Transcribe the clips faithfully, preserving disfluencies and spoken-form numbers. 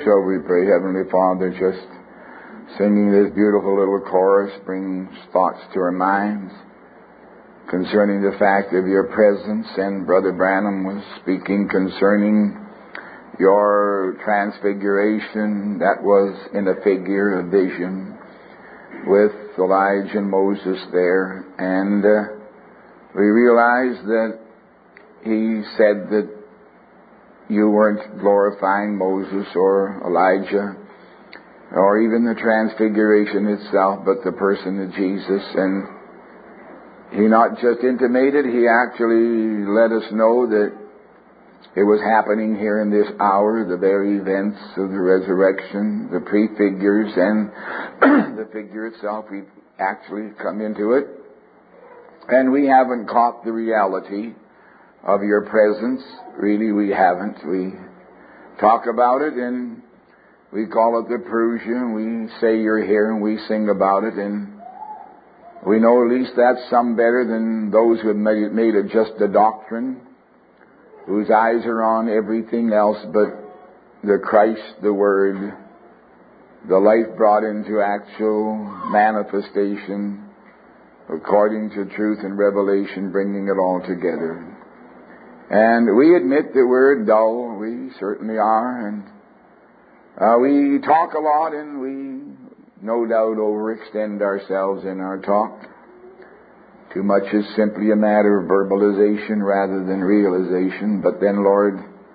Shall we pray? Heavenly Father, just singing this beautiful little chorus brings thoughts to our minds concerning the fact of your presence. And Brother Branham was speaking concerning your transfiguration. That was in a figure, a vision, with Elijah and Moses there. And uh, we realized that he said that you weren't glorifying Moses or Elijah or even the transfiguration itself, but the person of Jesus. And he not just intimated, he actually let us know that it was happening here in this hour, the very events of the resurrection, the prefigures and the figure itself. We've actually come into it. And we haven't caught the reality of your presence. Really, we haven't. We talk about it and we call it the Parousia. We say you're here and we sing about it, and we know at least that's some better than those who have made it, made it just a doctrine, whose eyes are on everything else but the Christ, the Word, the life brought into actual manifestation according to truth and revelation, bringing it all together. And we admit that we're dull. We certainly are. And uh, we talk a lot, and we no doubt overextend ourselves in our talk. Too much is simply a matter of verbalization rather than realization. But then, Lord,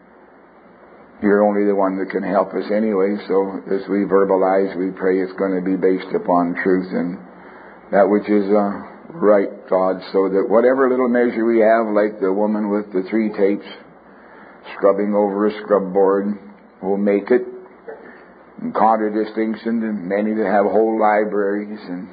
you're only the one that can help us anyway. So as we verbalize, we pray it's going to be based upon truth and that which is uh, right, God, so that whatever little measure we have, like the woman with the three tapes scrubbing over a scrub board, will make it. And contradistinction to many that have whole libraries and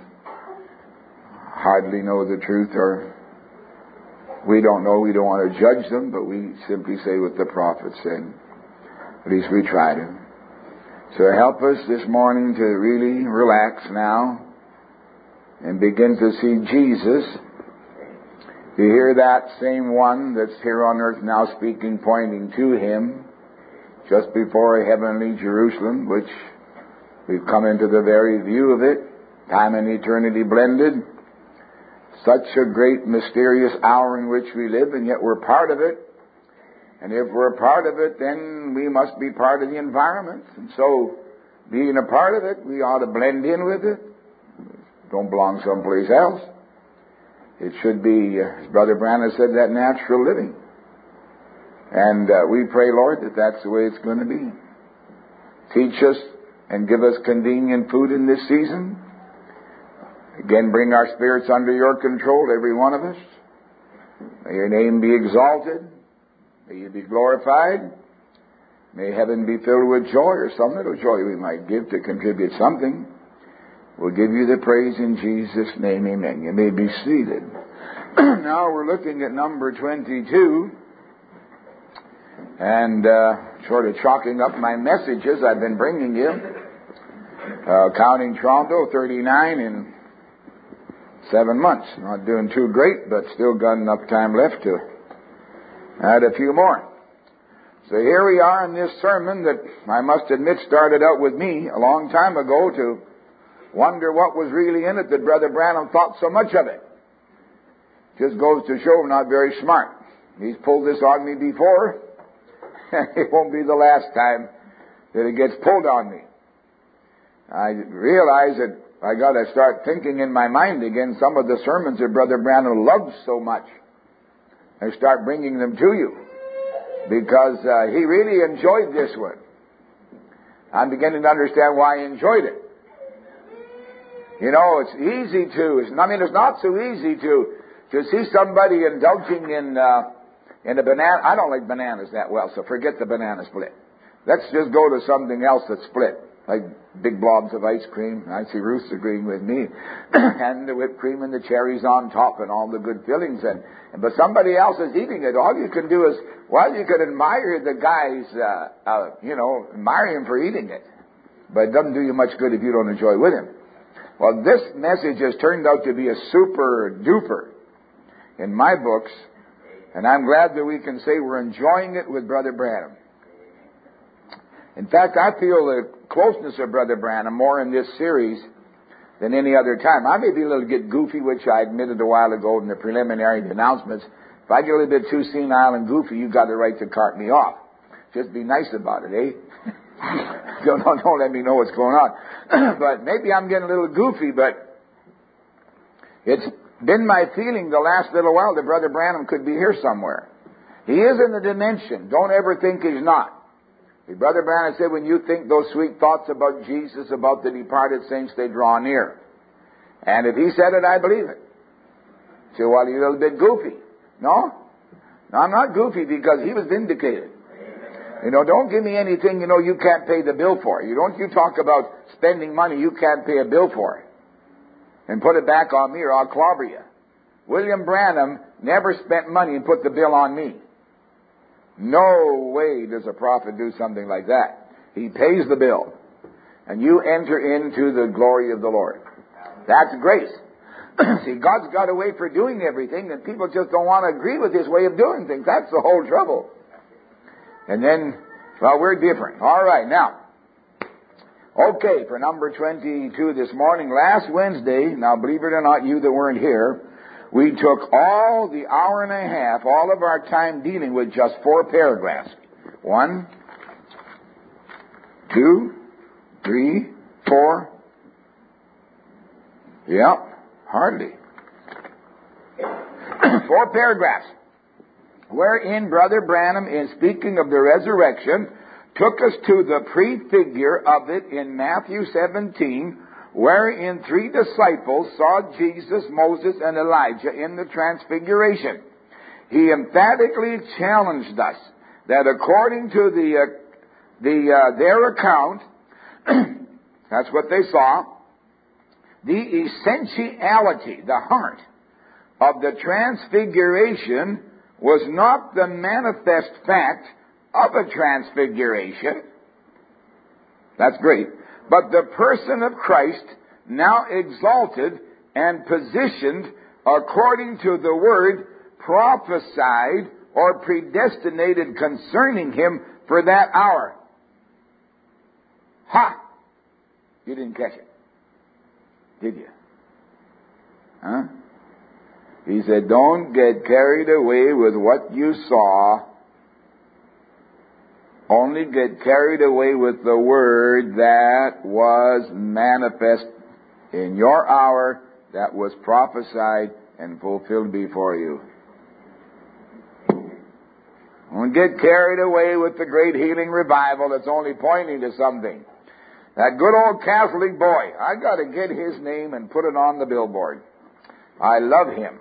hardly know the truth, or we don't know, we don't want to judge them, but we simply say what the prophet said. At least we try to. So help us this morning to really relax now and begin to see Jesus. You hear that same one that's here on earth now speaking, pointing to Him, just before heavenly Jerusalem, which we've come into the very view of it, time and eternity blended. Such a great mysterious hour in which we live, and yet we're part of it. And if we're a part of it, then we must be part of the environment. And so, being a part of it, we ought to blend in with it. Don't belong someplace else. It should be, as Brother Branham said, that natural living. And uh, we pray, Lord, that that's the way it's going to be. Teach us and give us convenient food in this season. Again, bring our spirits under your control, every one of us. May your name be exalted. May you be glorified. May heaven be filled with joy, or some little joy we might give to contribute something. We'll give you the praise in Jesus' name, amen. You may be seated. Now we're looking at number twenty-two. And uh, sort of chalking up my messages I've been bringing you. Uh, counting Toronto, thirty-nine in seven months. Not doing too great, but still got enough time left to add a few more. So here we are in this sermon that I must admit started out with me a long time ago to wonder what was really in it that Brother Branham thought so much of it. Just goes to show I'm not very smart. He's pulled this on me before. It won't be the last time that it gets pulled on me. I realize that I got to start thinking in my mind again some of the sermons that Brother Branham loves so much, and start bringing them to you, because uh, he really enjoyed this one. I'm beginning to understand why he enjoyed it. You know, it's easy to, it's, I mean, it's not so easy to to see somebody indulging in uh, in a banana. I don't like bananas that well, so forget the banana split. Let's just go to something else that's split, like big blobs of ice cream. I see Ruth's agreeing with me. And the whipped cream and the cherries on top and all the good fillings. And but somebody else is eating it. All you can do is, well, you can admire the guy's, uh, uh, you know, admire him for eating it. But it doesn't do you much good if you don't enjoy with him. Well, this message has turned out to be a super duper in my books. And I'm glad that we can say we're enjoying it with Brother Branham. In fact, I feel the closeness of Brother Branham more in this series than any other time. I may be a little get goofy, which I admitted a while ago in the preliminary announcements. If I get a little bit too senile and goofy, you've got the right to cart me off. Just be nice about it, eh? don't, don't, don't let me know what's going on. But maybe I'm getting a little goofy, but it's been my feeling the last little while that Brother Branham could be here somewhere. He is in the dimension. Don't ever think he's not. Brother Branham said, when you think those sweet thoughts about Jesus, about the departed saints, they draw near. And if he said it, I believe it. So, well, you're a little bit goofy. No? No, I'm not goofy because he was vindicated. You know, don't give me anything, you know, you can't pay the bill for. You don't you talk about spending money you can't pay a bill for it. And put it back on me or I'll clobber you. William Branham never spent money and put the bill on me. No way does a prophet do something like that. He pays the bill. And you enter into the glory of the Lord. That's grace. See, God's got a way for doing everything, and people just don't want to agree with His way of doing things. That's the whole trouble. And then, well, we're different. All right, now. Okay, for number twenty-two this morning, last Wednesday, now believe it or not, you that weren't here, we took all the hour and a half, all of our time dealing with just four paragraphs. One, two, three, four. Yep, hardly. Four paragraphs, wherein Brother Branham, in speaking of the resurrection, took us to the prefigure of it in Matthew seventeen, wherein three disciples saw Jesus, Moses, and Elijah in the transfiguration. He emphatically challenged us that according to the uh, the uh, their account, that's what they saw, the essentiality, the heart of the transfiguration was not the manifest fact of a transfiguration. That's great. But the person of Christ, now exalted and positioned according to the word prophesied or predestinated concerning Him for that hour. Ha! You didn't catch it, did you? Huh? He said, don't get carried away with what you saw. Only get carried away with the word that was manifest in your hour, that was prophesied and fulfilled before you. Don't get carried away with the great healing revival that's only pointing to something. That good old Catholic boy, I got to get his name and put it on the billboard. I love him.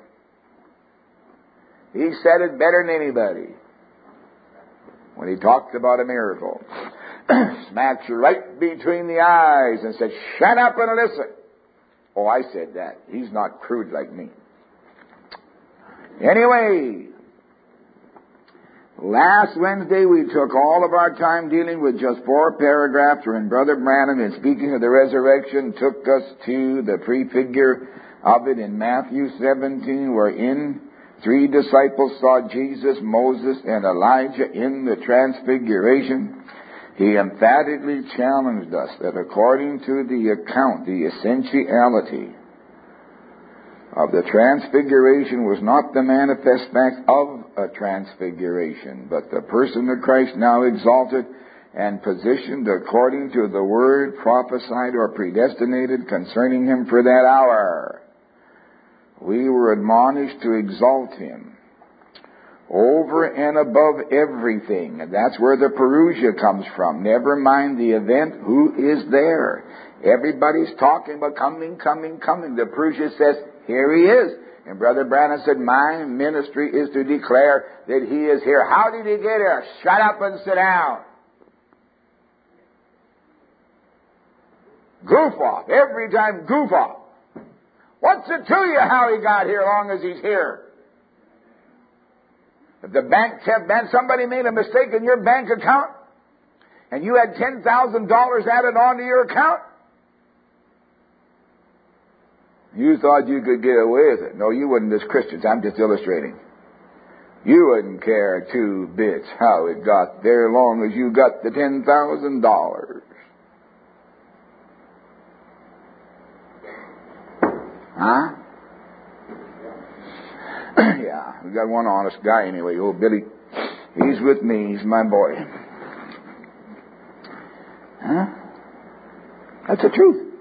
He said it better than anybody. When he talked about a miracle, smacked you right between the eyes and said, shut up and listen. Oh, I said that. He's not crude like me. Anyway, last Wednesday we took all of our time dealing with just four paragraphs wherein Brother Branham, in speaking of the resurrection, took us to the prefigure of it in Matthew seventeen, wherein three disciples saw Jesus, Moses, and Elijah in the transfiguration. He emphatically challenged us that according to the account, the essentiality of the transfiguration was not the manifest fact of a transfiguration, but the person of Christ now exalted and positioned according to the word prophesied or predestinated concerning Him for that hour. We were admonished to exalt Him over and above everything. And that's where the Perusia comes from. Never mind the event, who is there? Everybody's talking about coming, coming, coming. The Perusia says, here He is. And Brother Branham said, my ministry is to declare that He is here. How did He get here? Shut up and sit down. Goof off. Every time, goof off. What's it to you how He got here long as He's here? If the bank kept, man, somebody made a mistake in your bank account and you had ten thousand dollars added onto your account, you thought you could get away with it. No, you wouldn't as Christians. I'm just illustrating. You wouldn't care two bits how it got there, long as you got the ten thousand dollars. Huh? Yeah, we got one honest guy anyway, old Billy. He's with me, he's my boy. Huh? That's the truth.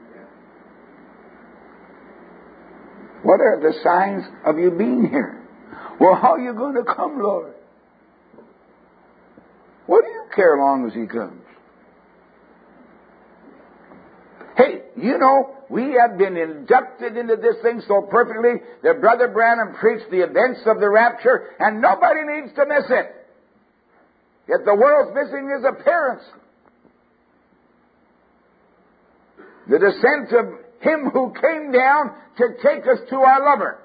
What are the signs of you being here? Well, how are you going to come, Lord? What do you care long as He comes? Hey, you know, we have been inducted into this thing so perfectly that Brother Branham preached the events of the rapture, and nobody needs to miss it. Yet the world's missing His appearance. The descent of Him who came down to take us to our lover.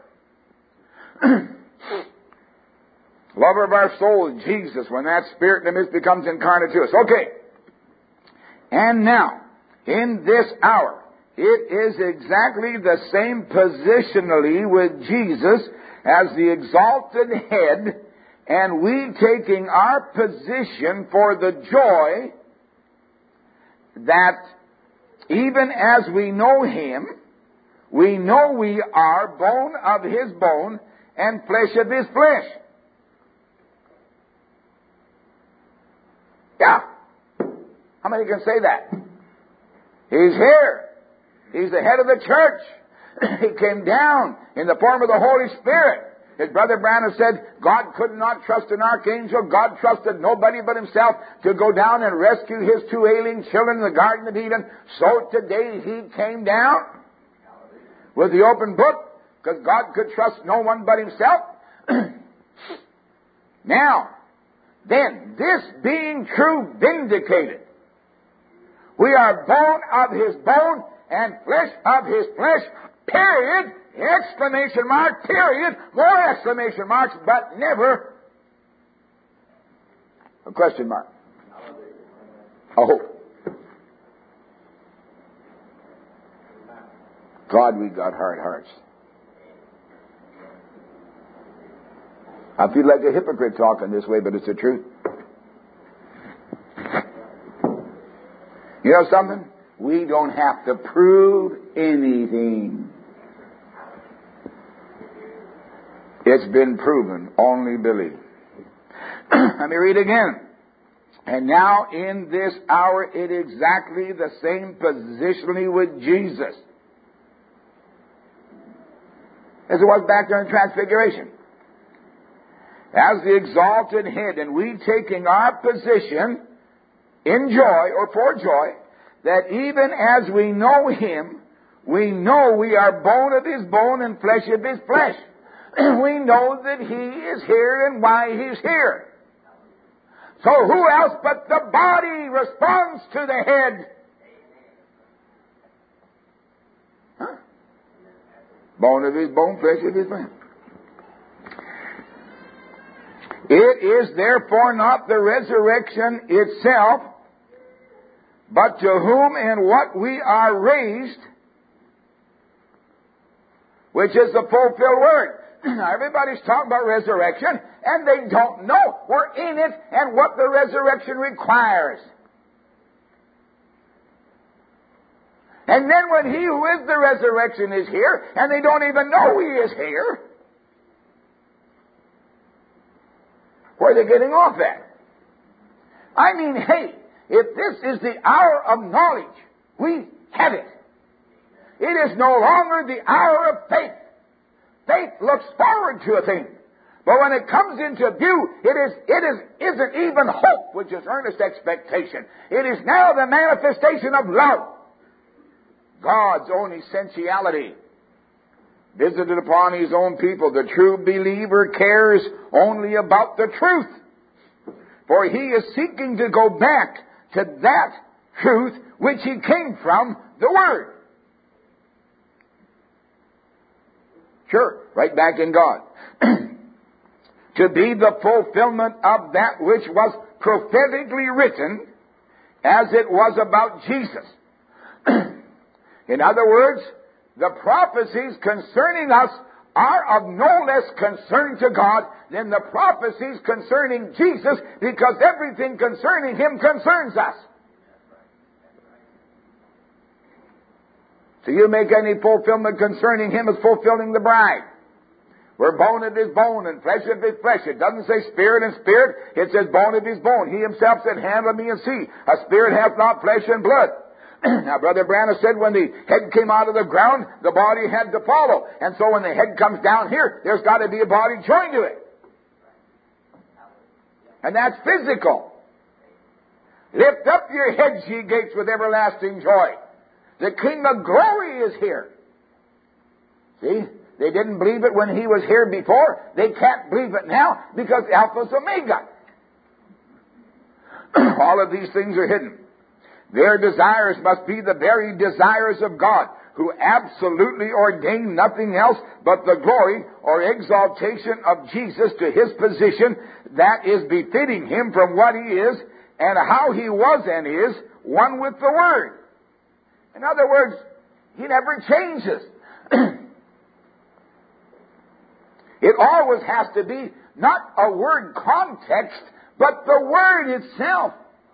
Lover of our soul, Jesus, when that Spirit in the midst becomes incarnate to us. Okay. And now, in this hour, it is exactly the same positionally with Jesus as the exalted head, and we taking our position for the joy that even as we know Him, we know we are bone of His bone and flesh of His flesh. Yeah. How many can say that? He's here. He's the head of the church. He came down in the form of the Holy Spirit. His brother Branham said, God could not trust an archangel. God trusted nobody but Himself to go down and rescue His two ailing children in the Garden of Eden. So today He came down with the open book, because God could trust no one but Himself. Now, then, this being true vindicated, we are bone of His bone and flesh of His flesh, period, exclamation mark, period, more exclamation marks, but never a question mark. A hope. God, we got hard hearts. I feel like a hypocrite talking this way, but it's the truth. You know something? We don't have to prove anything. It's been proven. Only believe. Let me read again. And now in this hour, it is exactly the same positionally with Jesus as it was back during Transfiguration. As the exalted head, and we taking our position in joy, or for joy, that even as we know Him, we know we are bone of His bone and flesh of His flesh. We know that He is here and why He's here. So who else but the body responds to the head? Huh? Bone of His bone, flesh of His flesh. It is therefore not the resurrection itself, but to whom and what we are raised, which is the fulfilled word. Now, everybody's talking about resurrection, and they don't know we're in it and what the resurrection requires. And then when He who is the resurrection is here, and they don't even know He is here, where are they getting off at? I mean, hey, if this is the hour of knowledge, we have it. It is no longer the hour of faith. Faith looks forward to a thing. But when it comes into view, it is, it is, isn't even hope, which is earnest expectation. It is now the manifestation of love. God's own essentiality visited upon His own people. The true believer cares only about the truth. For he is seeking to go back to that truth which he came from, the Word. Sure, right back in God. To be the fulfillment of that which was prophetically written as it was about Jesus. In other words, the prophecies concerning us are of no less concern to God than the prophecies concerning Jesus, because everything concerning Him concerns us. So you make any fulfillment concerning Him as fulfilling the bride. Where bone of His bone and flesh of His flesh. It doesn't say spirit and spirit. It says bone of His bone. He Himself said, handle me and see. A spirit hath not flesh and blood. Now, Brother Branham said when the head came out of the ground, the body had to follow. And so when the head comes down here, there's got to be a body joined to it. And that's physical. Lift up your heads, ye gates, with everlasting joy. The King of glory is here. See? They didn't believe it when He was here before. They can't believe it now because Alpha's Omega. All of these things are hidden. Their desires must be the very desires of God, who absolutely ordained nothing else but the glory or exaltation of Jesus to His position that is befitting Him from what He is and how He was and is, one with the Word. In other words, He never changes. It always has to be not a word context, but the Word itself.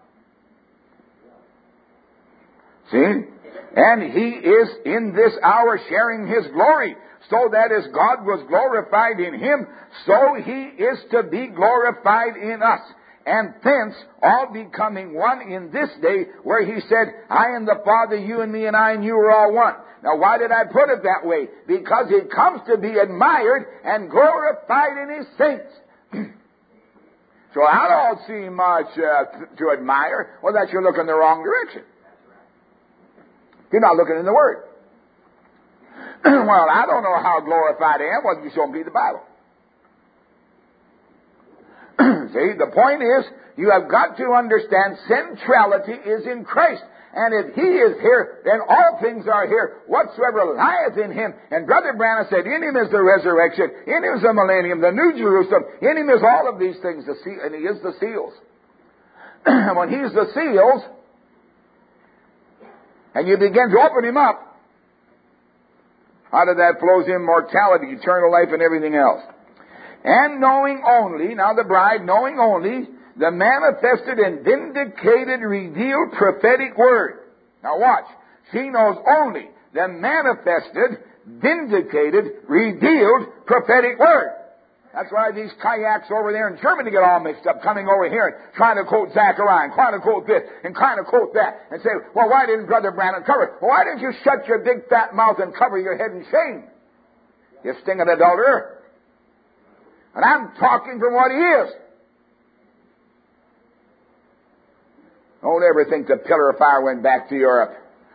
See? And He is in this hour sharing His glory, so that as God was glorified in Him, so He is to be glorified in us. And thence, all becoming one in this day, where He said, I and the Father, you and me, and I and you are all one. Now, why did I put it that way? Because He comes to be admired and glorified in His saints. So I don't see much uh, to admire. Well, that you're looking the wrong direction. You're not looking in the Word. Well, I don't know how glorified I am. Well, you show me the Bible. See, the point is, you have got to understand centrality is in Christ. And if He is here, then all things are here, whatsoever lieth in Him. And Brother Branham said, in Him is the resurrection, in Him is the millennium, the New Jerusalem, in Him is all of these things, the seal, and He is the seals. And when He's the seals, and you begin to open Him up, out of that flows immortality, eternal life, and everything else. And knowing only, now the bride, knowing only, the manifested and vindicated, revealed prophetic word. Now watch. She knows only the manifested, vindicated, revealed prophetic word. That's why these kayaks over there in Germany get all mixed up, coming over here and trying to quote Zechariah, and trying to quote this, and trying to quote that, and say, well, why didn't Brother Branham cover it? Well, why didn't you shut your big fat mouth and cover your head in shame? You stinging adulterer. And I'm talking from what He is. Don't ever think the pillar of fire went back to Europe.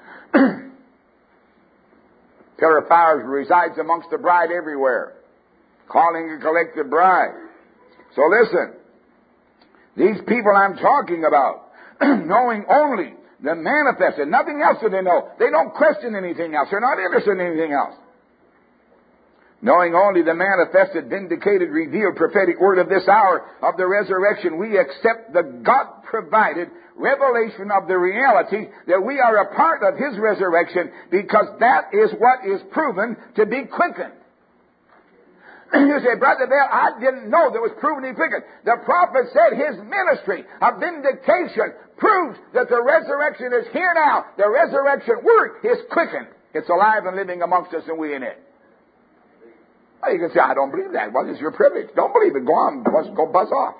Pillar of fire resides amongst the bride everywhere, calling a collective bride. So listen, these people I'm talking about, knowing only the manifested, nothing else do they know. They don't question anything else. They're not interested in anything else. Knowing only the manifested, vindicated, revealed prophetic word of this hour of the resurrection, we accept the God-provided revelation of the reality that we are a part of His resurrection, because that is what is proven to be quickened. You say, Brother Bell, I didn't know that was proven to be quickened. The prophet said His ministry of vindication proves that the resurrection is here now. The resurrection word is quickened. It's alive and living amongst us, and we in it. Well, you can say, I don't believe that. Well, it's your privilege. Don't believe it. Go on. Go buzz off.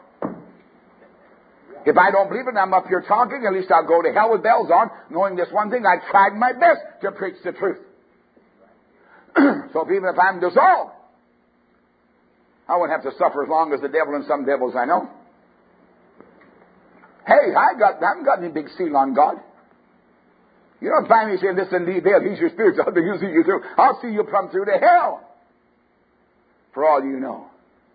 If I don't believe it and I'm up here talking, at least I'll go to hell with bells on, knowing this one thing, I tried my best to preach the truth. So even if I'm dissolved, I won't have to suffer as long as the devil and some devils I know. Hey, I, got, I haven't got any big seal on God. You don't find me saying, listen, leave hell. He's your spirit. I'll see you through. I'll see you come through to hell. For all you know.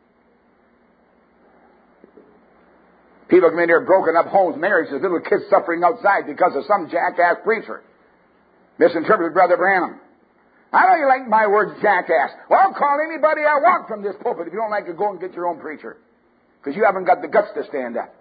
People come in here, broken up homes, marriages, little kids suffering outside because of some jackass preacher. Misinterpreted Brother Branham. I know you like my word, jackass. Well, I'll call anybody I want from this pulpit. If you don't like it, go and get your own preacher. Because you haven't got the guts to stand up.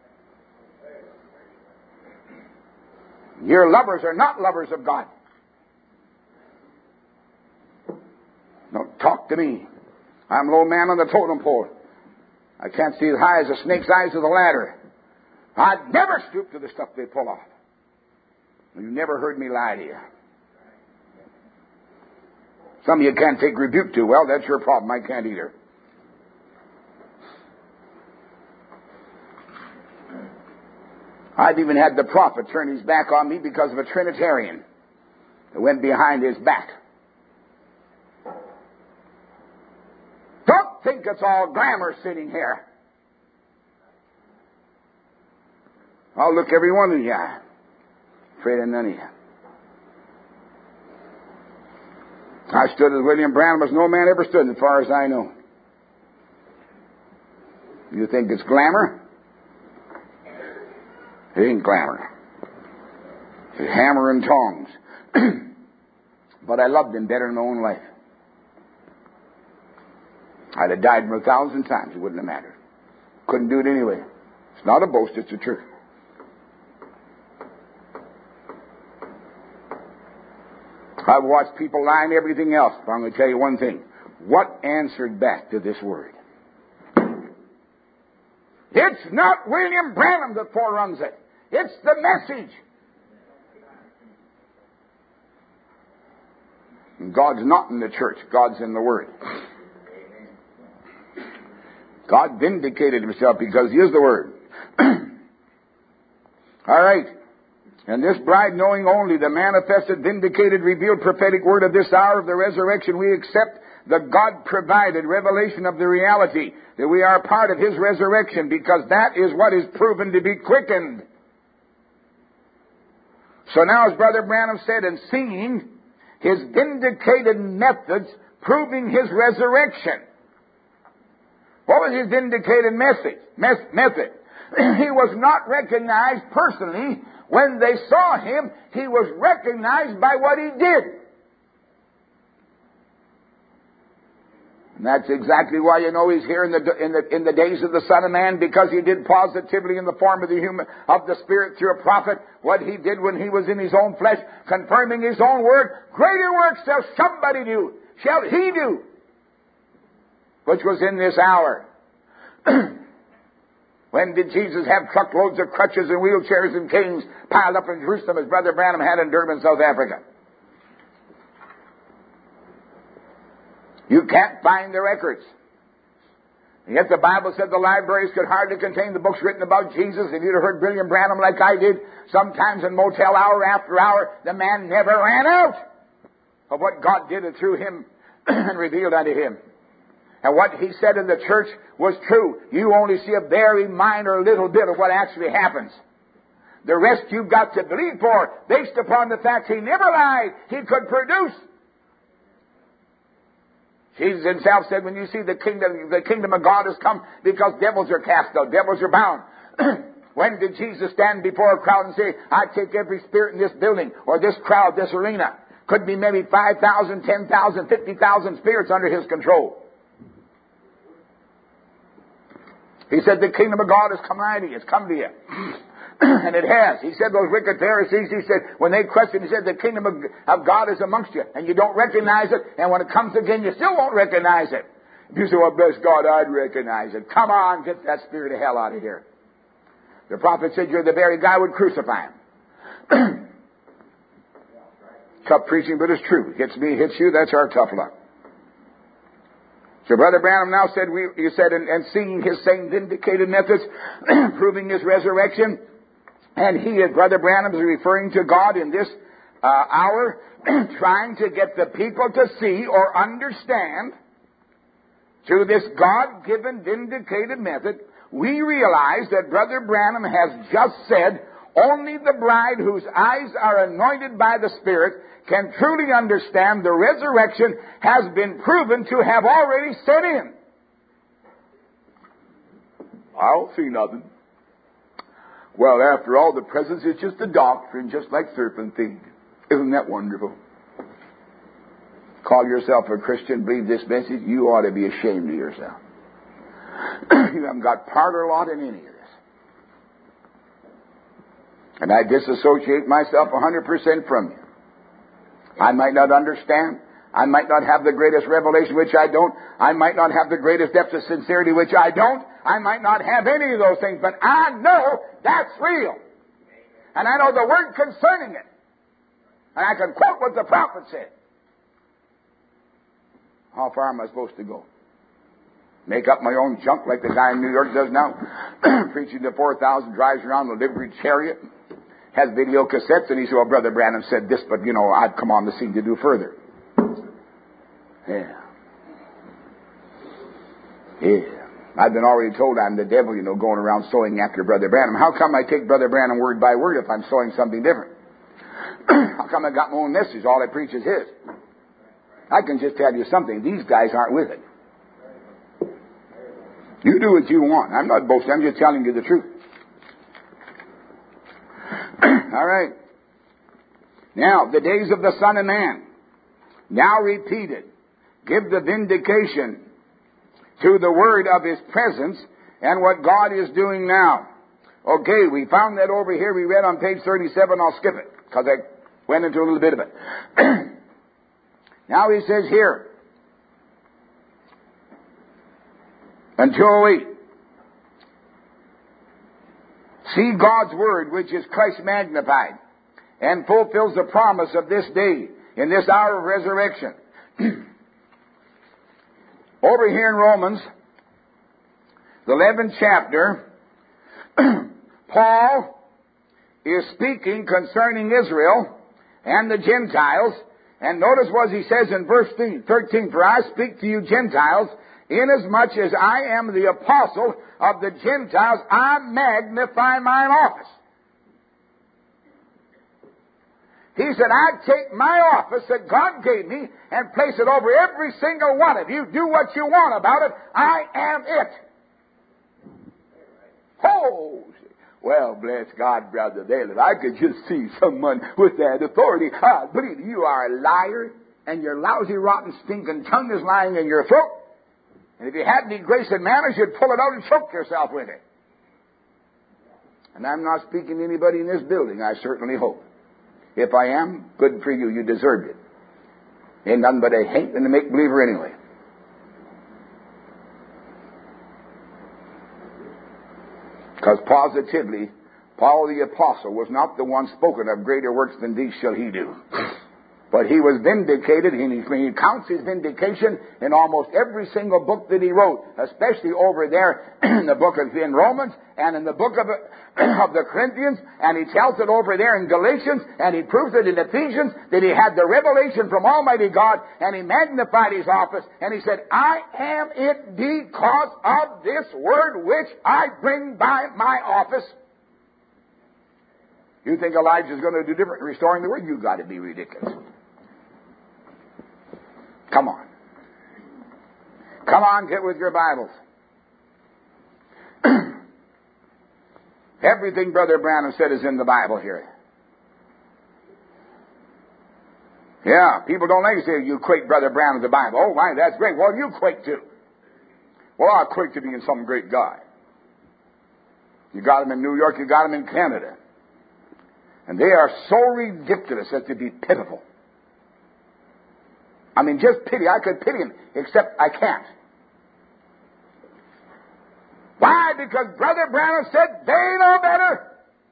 Your lovers are not lovers of God. Don't talk talk to me. I'm a low man on the totem pole. I can't see as high as a snake's eyes of the ladder. I'd never stoop to the stuff they pull off. You never heard me lie to you. Some of you can't take rebuke too well. That's your problem. I can't either. I've even had the prophet turn his back on me because of a Trinitarian that went behind his back. Don't think it's all glamour sitting here. I'll look every one in the eye. Afraid of none of you. I stood as William Branham as no man ever stood, as far as I know. You think it's glamour? It ain't glamour. It's hammer and tongs. But I loved him better than my own life. I'd have died for a thousand times. It wouldn't have mattered. Couldn't do it anyway. It's not a boast, it's the truth. I've watched people lie and everything else, but I'm going to tell you one thing. What answered back to this word? It's not William Branham that foreruns it. It's the message. And God's not in the church. God's in the Word. God vindicated himself because he is the Word. All right. And this bride, knowing only the manifested, vindicated, revealed prophetic word of this hour of the resurrection, we accept the God-provided revelation of the reality that we are part of his resurrection, because that is what is proven to be quickened. So now, as Brother Branham said, in seeing his vindicated methods proving his resurrection. What was his vindicated message, method? He was not recognized personally. When they saw him, he was recognized by what he did. And that's exactly why you know he's here in the in the in the days of the Son of Man, because he did positively in the form of the human of the Spirit through a prophet what he did when he was in his own flesh, confirming his own word. Greater works shall somebody do, shall he do, which was in this hour. When did Jesus have truckloads of crutches and wheelchairs and canes piled up in Jerusalem as Brother Branham had in Durban, South Africa? You can't find the records. And yet the Bible said the libraries could hardly contain the books written about Jesus. If you'd have heard William Branham like I did, sometimes in motel hour after hour, the man never ran out of what God did through him and revealed unto him. And what he said in the church was true. You only see a very minor little bit of what actually happens. The rest you've got to believe for, based upon the fact he never lied. He could produce. Jesus himself said, when you see the kingdom, the kingdom of God has come, because devils are cast out, devils are bound. When did Jesus stand before a crowd and say, I take every spirit in this building, or this crowd, this arena? Could be maybe five thousand, ten thousand, fifty thousand spirits under his control. He said, the kingdom of God has come nigh to you. It's come to you. And it has. He said, those wicked Pharisees, he said, when they questioned, he said, the kingdom of, of God is amongst you. And you don't recognize it. And when it comes again, you still won't recognize it. If you say, well, bless God, I'd recognize it. Come on, get that spirit of hell out of here. The prophet said, you're the very guy who would crucify him. Tough preaching, but it's true. Hits me, hits you, that's our tough luck. So Brother Branham now said, we, he said, and, and seeing his same vindicated methods, proving his resurrection, and he, as Brother Branham, is referring to God in this uh, hour, trying to get the people to see or understand, through this God-given vindicated method, we realize that Brother Branham has just said, only the bride whose eyes are anointed by the Spirit can truly understand the resurrection has been proven to have already set in. I don't see nothing. Well, after all, the presence is just a doctrine, just like serpentine. Isn't that wonderful? Call yourself a Christian, believe this message, you ought to be ashamed of yourself. You haven't got part or lot in any of this. And I disassociate myself one hundred percent from you. I might not understand. I might not have the greatest revelation, which I don't. I might not have the greatest depth of sincerity, which I don't. I might not have any of those things, but I know that's real. And I know the word concerning it. And I can quote what the prophet said. How far am I supposed to go? Make up my own junk like the guy in New York does now? Preaching to four thousand, drives around in a livery chariot, has video cassettes, and he said, well, Brother Branham said this, but, you know, I've come on the scene to do further. Yeah. Yeah. I've been already told I'm the devil, you know, going around sowing after Brother Branham. How come I take Brother Branham word by word if I'm sowing something different? How come I got my own message? All I preach is his. I can just tell you something. These guys aren't with it. You do what you want. I'm not boasting. I'm just telling you the truth. All right. Now, the days of the Son of Man, now repeated, give the vindication to the word of his presence and what God is doing now. Okay, we found that over here. We read on page thirty-seven. I'll skip it because I went into a little bit of it. Now he says here, until we see God's word, which is Christ magnified, and fulfills the promise of this day, in this hour of resurrection. Over here in Romans, the eleventh chapter, Paul is speaking concerning Israel and the Gentiles. And notice what he says in verse thirteen, for I speak to you Gentiles, inasmuch as I am the apostle of the Gentiles, I magnify mine office. He said, I take my office that God gave me and place it over every single one of you. Do what you want about it. I am it. Oh, well, bless God, Brother Bailiff. I could just see someone with that authority. I believe you are a liar, and your lousy, rotten, stinking tongue is lying in your throat. And if you had any grace and manners, you'd pull it out and choke yourself with it. And I'm not speaking to anybody in this building, I certainly hope. If I am, good for you. You deserved it. Ain't nothing but a hate and a make-believer anyway. Because positively, Paul the Apostle was not the one spoken of, greater works than these shall he do. But he was vindicated, and he counts his vindication in almost every single book that he wrote, especially over there in the book of in Romans and in the book of, of the Corinthians, and he tells it over there in Galatians, and he proves it in Ephesians, that he had the revelation from Almighty God, and he magnified his office, and he said, I am it because of this word which I bring by my office. You think Elijah's going to do different, restoring the word? You've got to be ridiculous. Come on. Come on, get with your Bibles. Everything Brother Branham said is in the Bible here. Yeah, people don't like to say you equate Brother Branham to the Bible. Oh, my, that's great. Well, you equate too. Well, I equate to being some great guy. You got him in New York, you got him in Canada. And they are so ridiculous as to be pitiful. I mean, just pity. I could pity him, except I can't. Why? Because Brother Branham said they know better.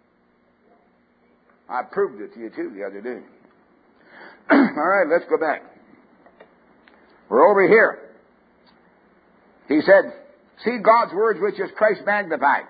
I proved it to you, too, the other day. All right, let's go back. We're over here. He said, see God's words, which is Christ magnified.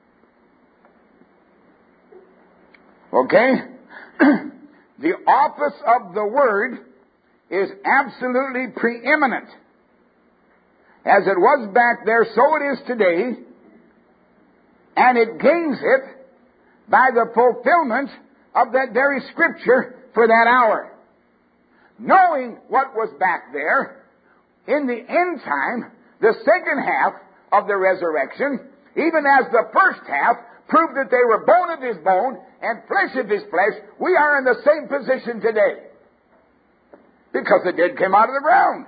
Okay? The office of the Word is absolutely preeminent. As it was back there, so it is today. And it gains it by the fulfillment of that very Scripture for that hour. Knowing what was back there, in the end time, the second half of the resurrection, even as the first half proved that they were bone of his bone and flesh of his flesh, we are in the same position today. Because the dead came out of the ground.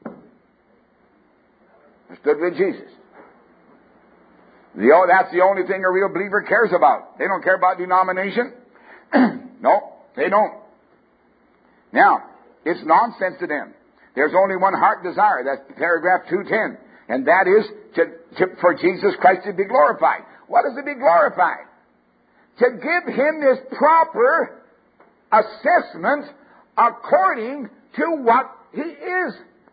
They stood with Jesus. The, oh, that's the only thing a real believer cares about. They don't care about denomination. No, they don't. Now, it's nonsense to them. There's only one heart desire. That's paragraph two ten. And that is to, to, for Jesus Christ to be glorified. What is to be glorified? To give Him His proper assessment according to what He is.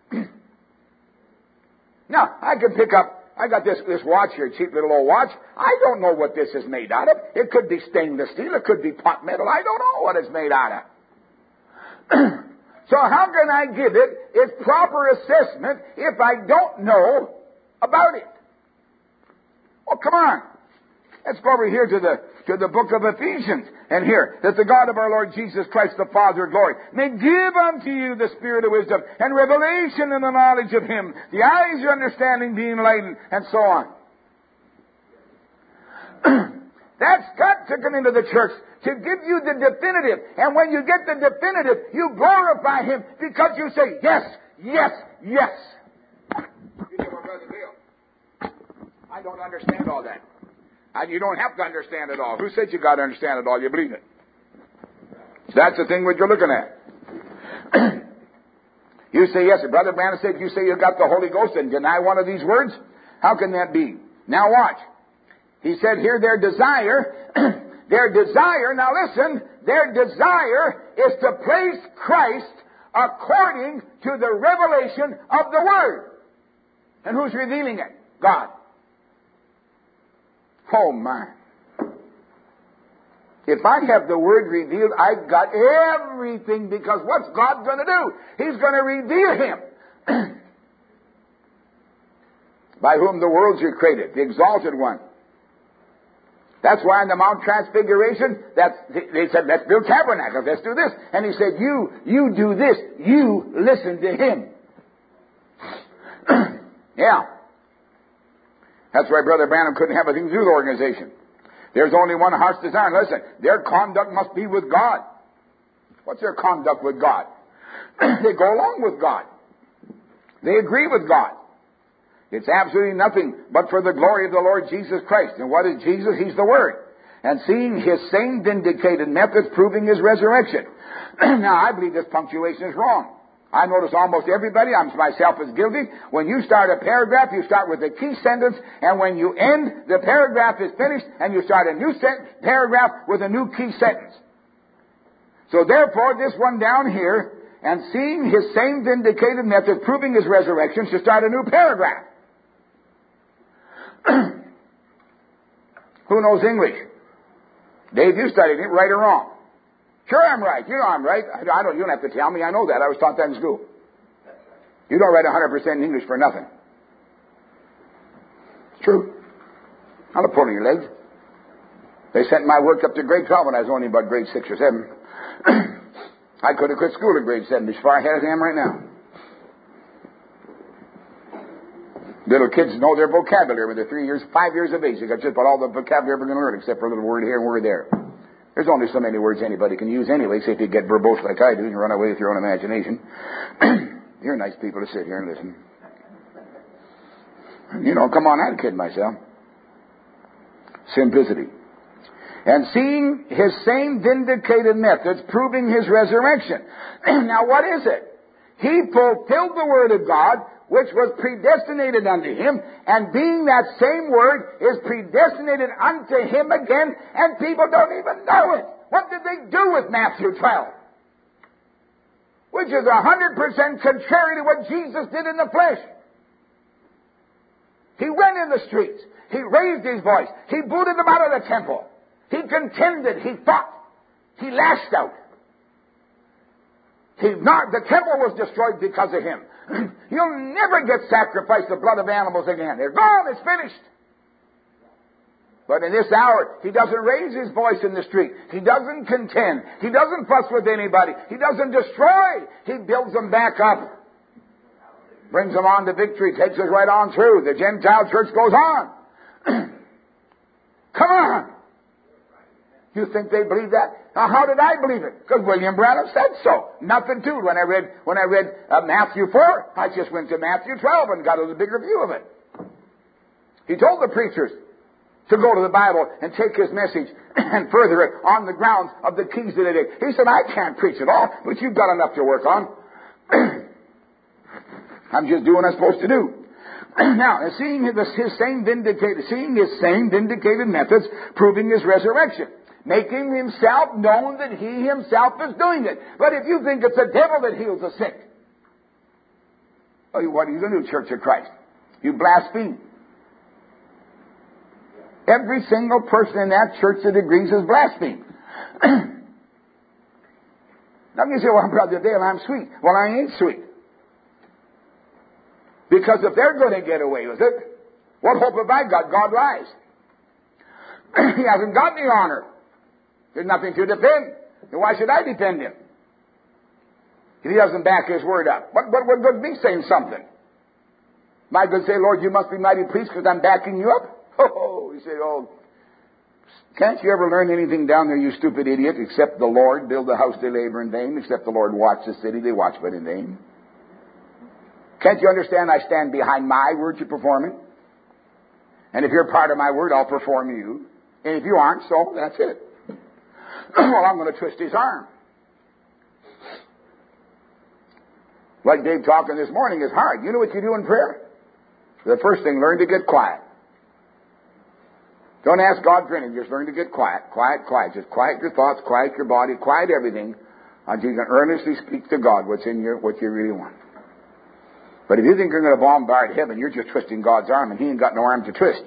Now, I can pick up, I got this, this watch here, cheap little old watch. I don't know what this is made out of. It could be stainless steel. It could be pot metal. I don't know what it's made out of. So how can I give it its proper assessment if I don't know about it? Well, come on. Let's go over here to the to the book of Ephesians. And here, that the God of our Lord Jesus Christ, the Father of glory, may give unto you the spirit of wisdom and revelation in the knowledge of Him, the eyes of your understanding being enlightened, and so on. That's got to come into the church to give you the definitive. And when you get the definitive, you glorify Him because you say, yes, yes, yes. You say, well, Brother Bill, I don't understand all that. And you don't have to understand it all. Who said you got to understand it all? You believe it. That's the thing what you're looking at. You say, yes, Brother Branham said, you say you got the Holy Ghost and deny one of these words? How can that be? Now watch. He said here their desire, their desire, now listen, their desire is to place Christ according to the revelation of the Word. And who's revealing it? God. Oh my. If I have the Word revealed, I've got everything, because what's God going to do? He's going to reveal Him. By whom the worlds are created, the exalted one. That's why in the Mount Transfiguration, that's, they said, let's build tabernacles, let's do this. And He said, you, you do this, you listen to Him. Yeah. That's why Brother Branham couldn't have anything to do with the organization. There's only one heart's desire. Listen, their conduct must be with God. What's their conduct with God? They go along with God. They agree with God. It's absolutely nothing but for the glory of the Lord Jesus Christ. And what is Jesus? He's the Word. And seeing His same vindicated methods proving His resurrection. Now, I believe this punctuation is wrong. I notice almost everybody, I myself is guilty. When you start a paragraph, you start with a key sentence, and when you end, the paragraph is finished, and you start a new sent- paragraph with a new key sentence. So therefore, this one down here, and seeing His same vindicated method, proving His resurrection, should start a new paragraph. Who knows English? Dave, you studied it, right or wrong? Sure, I'm right. You know I'm right. I don't. You don't have to tell me. I know that. I was taught that in school. You don't write one hundred percent in English for nothing. It's true. I'm not pulling your legs. They sent my work up to grade twelve when I was only about grade six or seven. I could have quit school at grade seven. As far ahead as I am right now. Little kids know their vocabulary when they're three years, five years of age. They got just about all the vocabulary they're going to learn, except for a little word here and word there. There's only so many words anybody can use anyway, so if you get verbose like I do and you run away with your own imagination. You're nice people to sit here and listen. You know, come on, I'm kidding myself. Simplicity. And seeing His same vindicated methods, proving His resurrection. Now what is it? He fulfilled the Word of God, which was predestinated unto Him, and being that same Word is predestinated unto Him again, and people don't even know it. What did they do with Matthew twelve? Which is one hundred percent contrary to what Jesus did in the flesh. He went in the streets. He raised His voice. He booted them out of the temple. He contended. He fought. He lashed out. He not, the temple was destroyed because of Him. You'll never get sacrificed the blood of animals again. They're gone. It's finished. But in this hour, He doesn't raise His voice in the street. He doesn't contend. He doesn't fuss with anybody. He doesn't destroy. He builds them back up. Brings them on to victory. Takes us right on through. The Gentile church goes on. Come on. You think they believe that? Now, how did I believe it? Because William Branham said so. Nothing to it. When I read, when I read uh, Matthew four, I just went to Matthew twelve and got a bigger view of it. He told the preachers to go to the Bible and take His message and further it on the grounds of the keys of the day. He said, I can't preach it all, but you've got enough to work on. I'm just doing what I'm supposed to do. Now, seeing his, his same vindicated, seeing his same vindicated methods, proving his resurrection, making himself known that he himself is doing it. But if you think it's the devil that heals the sick, oh, what are you going to do, Church of Christ? You blaspheme. Every single person in that church that agrees is blaspheme. Now you say, well, Brother Dale, I'm sweet. Well, I ain't sweet. Because if they're going to get away with it, what hope have I got? God lies. He hasn't got any honor. There's nothing to defend. Then why should I defend him? If he doesn't back his word up. What, what, what good me saying something? Am I going to say, Lord, you must be mighty pleased because I'm backing you up? Oh, he said, oh, can't you ever learn anything down there, you stupid idiot, except the Lord build the house, they labor in vain, except the Lord watch the city, they watch but in vain? Can't you understand I stand behind my word to perform it? And if you're part of my word, I'll perform you. And if you aren't, so that's it. Well, I'm going to twist his arm. Like Dave talking this morning is hard. You know what you do in prayer? The first thing, learn to get quiet. Don't ask God for anything. Just learn to get quiet. Quiet, quiet. Just quiet your thoughts, quiet your body, quiet everything until you can earnestly speak to God what's in you, what you really want. But if you think you're going to bombard heaven, you're just twisting God's arm, and he ain't got no arm to twist.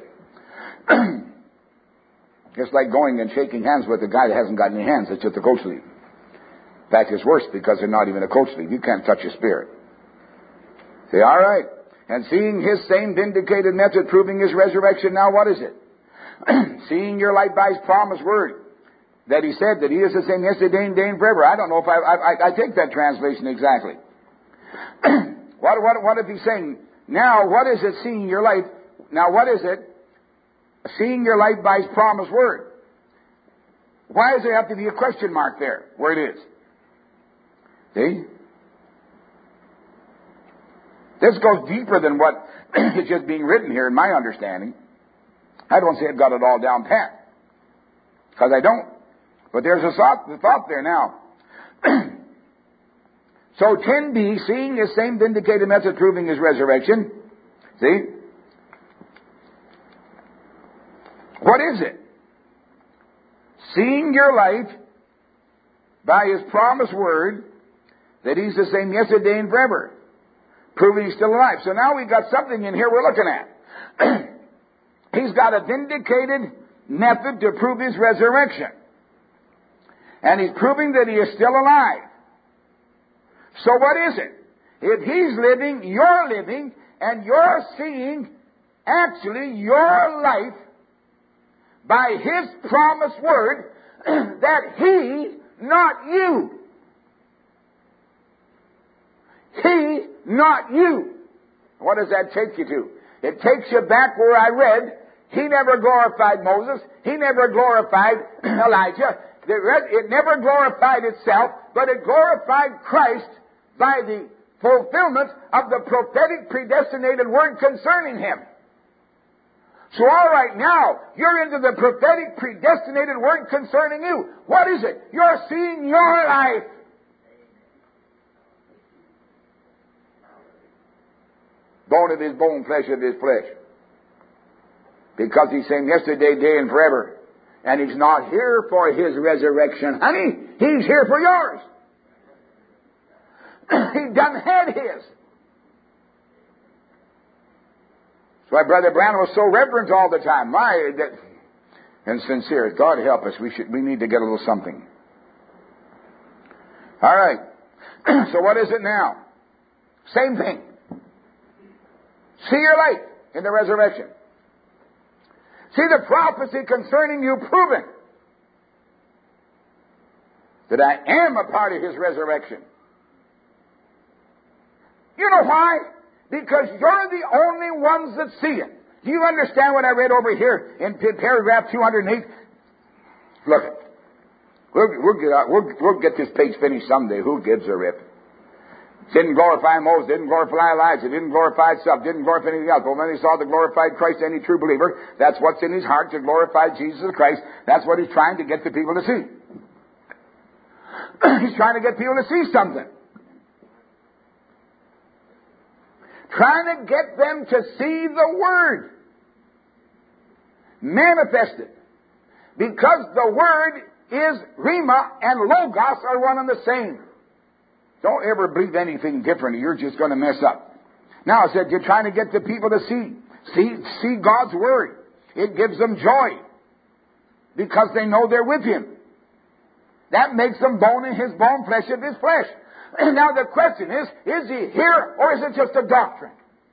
Just like going and shaking hands with a guy that hasn't got any hands. It's just a coat sleeve. In fact, it's worse because they're not even a coat sleeve. You can't touch a spirit. Say, all right. And seeing his same vindicated method, proving his resurrection, now what is it? Seeing your light by his promised word, that he said that he is the same yesterday and today and forever. I don't know if I, I, I take that translation exactly. what, what, what if he's saying, now what is it seeing your light? Now what is it? Seeing your light by his promised word. Why does there have to be a question mark there, where it is? See? This goes deeper than what is just being written here in my understanding. I don't say I've got it all down pat, because I don't. But there's a thought, the thought there now. So ten B, seeing his same vindicated method proving his resurrection. See? What is it? Seeing your light by his promised word that he's the same yesterday and forever. Proving he's still alive. So now we've got something in here we're looking at. He's got a vindicated method to prove his resurrection. And he's proving that he is still alive. So what is it? If he's living, you're living, and you're seeing actually your life by his promised word that he, not you. He, not you. What does that take you to? It takes you back where I read, he never glorified Moses, he never glorified Elijah. It never glorified itself, but it glorified Christ by the fulfillment of the prophetic predestinated word concerning him. So all right, now, you're into the prophetic predestinated word concerning you. What is it? You're seeing your life. Bone of his bone, flesh of his flesh. Because he's saying yesterday, day, and forever. And he's not here for his resurrection, honey. He's here for yours. He done had his. That's why Brother Branham was so reverent all the time. My, that, and sincere. God help us. We should. We need to get a little something. All right. So what is it now? Same thing. See your light in the resurrection. See the prophecy concerning you proven that I am a part of his resurrection. You know why? Because you're the only ones that see it. Do you understand what I read over here in paragraph two hundred eight? Look, we'll, we'll, get out, we'll, we'll get this page finished someday. Who gives a rip? Didn't glorify Moses, didn't glorify Elijah, didn't glorify itself, didn't glorify anything else. But when he saw the glorified Christ, any true believer, that's what's in his heart, to glorify Jesus Christ. That's what he's trying to get the people to see. He's trying to get people to see something. trying to get them to see the Word manifested. Because the Word is Rhema and Logos are one and the same. Don't ever believe anything different. You're just going to mess up. Now I said, you're trying to get the people to see. See, see God's Word. It gives them joy. Because they know they're with Him. That makes them bone in His bone, flesh of His flesh. And now the question is, is He here or is it just a doctrine?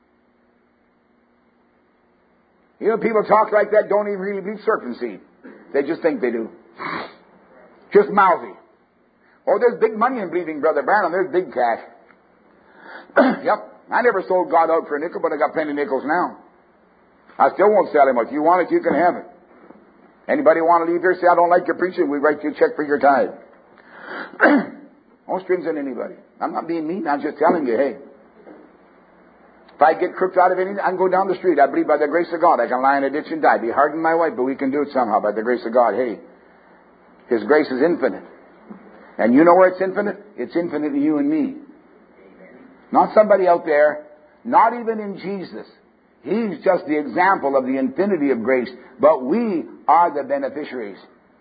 You know, people talk like that don't even really believe serpent seed. They just think they do. Just mouthy. Oh, there's big money in believing Brother Branham. There's big cash. Yep. I never sold God out for a nickel, but I got plenty of nickels now. I still won't sell Him much. You want it, you can have it. Anybody want to leave here, say, I don't like your preaching, we write you a check for your tithe. No strings on anybody. I'm not being mean, I'm just telling you, hey. If I get crooked out of anything, I can go down the street. I believe by the grace of God I can lie in a ditch and die. Be hard than my wife, but we can do it somehow by the grace of God. Hey, His grace is infinite. And you know where it's infinite? It's infinite in you and me. Not somebody out there, not even in Jesus. He's just the example of the infinity of grace, but we are the beneficiaries.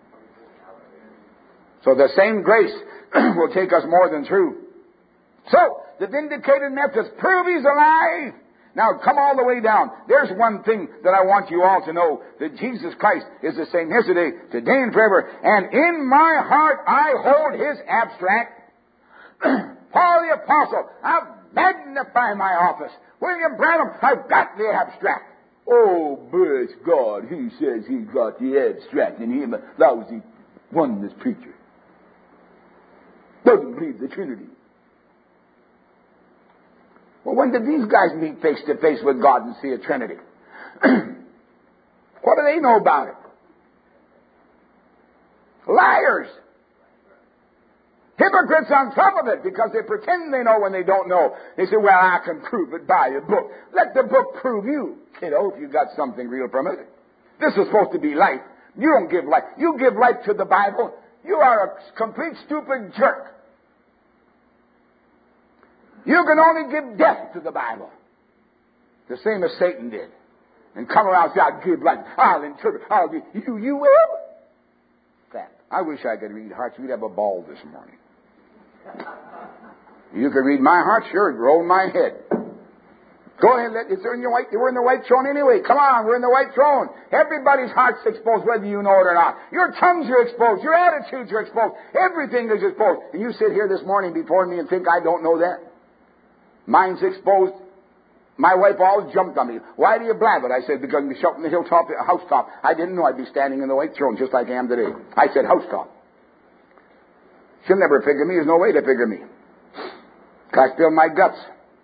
So the same grace will take us more than through. So, the vindicated Methodist, prove He's alive. Now, come all the way down. There's one thing that I want you all to know, that Jesus Christ is the same yesterday, today, and forever. And in my heart, I hold His abstract. Paul the Apostle, I magnify my office. William Branham, I've got the abstract. Oh, bless God, he says he's got the abstract, and he's a lousy oneness preacher. Doesn't believe the Trinity. Well, when did these guys meet face to face with God and see a Trinity? What do they know about it? Liars. Hypocrites on top of it, because they pretend they know when they don't know. They say, well, I can prove it by a book. Let the book prove you, kiddo, if you got something real from it. This is supposed to be life. You don't give life. You give life to the Bible. You are a complete stupid jerk. You can only give death to the Bible. The same as Satan did. And come around and say, I'll give life. I'll interpret. I'll be. You, you will? That. I wish I could read hearts. We'd have a ball this morning. You could read my heart, sure, roll my head. Go ahead, let, it's in your white, we're in the white throne anyway. Come on, we're in the white throne. Everybody's heart's exposed, whether you know it or not. Your tongues are exposed, your attitudes are exposed, everything is exposed. And you sit here this morning before me and think I don't know that? Mine's exposed. My wife always jumped on me. Why do you blab it? I said, because we shot from the hilltop, housetop. I didn't know I'd be standing in the white throne just like I am today. I said housetop. She'll never figure me. There's no way to figure me. I spilled my guts.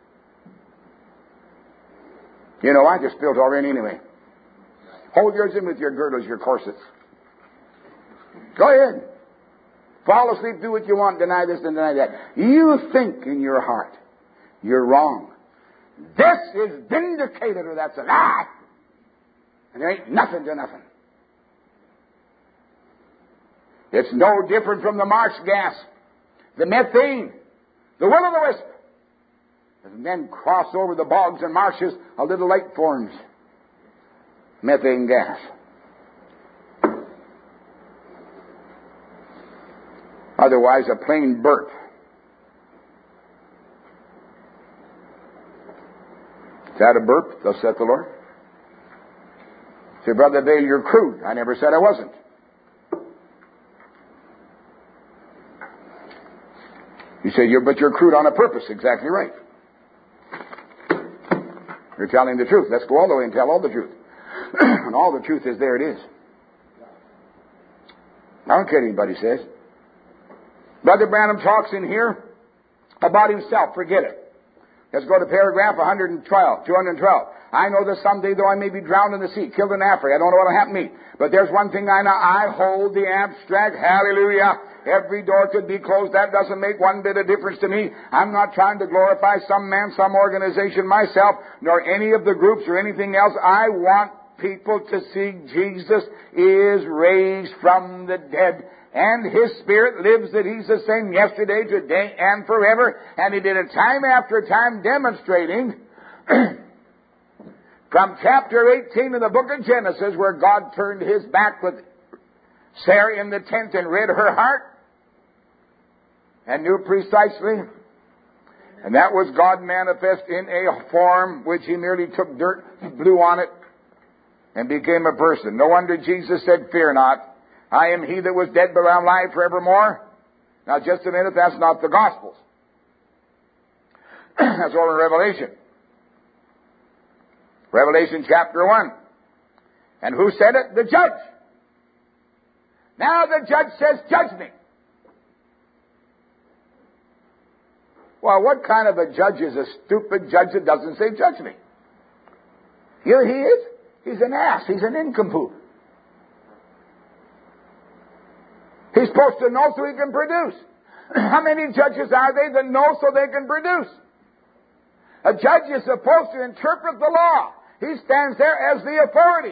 You know, I just spilled already anyway. Hold yours in with your girdles, your corsets. Go ahead. Fall asleep, do what you want, deny this and deny that. You think in your heart you're wrong. This is vindicated, or that's a lie. And there ain't nothing to nothing. It's no different from the marsh gas, the methane, the will-o'-the-wisp. As men cross over the bogs and marshes, a little light forms. Methane gas. Otherwise, a plain burp. Is that a burp? Thus saith the Lord. Say, Brother Vail, you're crude. I never said I wasn't. You say, you're, but you're crude on a purpose. Exactly right. You're telling the truth. Let's go all the way and tell all the truth. And all the truth is, there it is. I don't care what anybody says. Brother Branham talks in here about himself. Forget it. Let's go to paragraph one hundred twelve, two hundred twelve. I know that someday, though I may be drowned in the sea, killed in Africa, I don't know what will happen to me. But there's one thing I know. I hold the abstract. Hallelujah. Every door could be closed. That doesn't make one bit of difference to me. I'm not trying to glorify some man, some organization myself, nor any of the groups or anything else. I want people to see Jesus is raised from the dead. And His Spirit lives, that He's the same yesterday, today, and forever. And He did it time after time, demonstrating From chapter eighteen of the book of Genesis, where God turned his back with Sarah in the tent and read her heart and knew precisely. And that was God manifest in a form which he merely took dirt, blew on it, and became a person. No wonder Jesus said, "Fear not. I am he that was dead, but I am alive forevermore." Now, just a minute, that's not the Gospels. That's all in Revelation. Revelation chapter one. And who said it? The judge. Now the judge says, "Judge me." Well, what kind of a judge is a stupid judge that doesn't say, "Judge me"? You know he is? He's an ass. He's an nincompoop. He's supposed to know so he can produce. How many judges are they that know so they can produce? A judge is supposed to interpret the law. He stands there as the authority.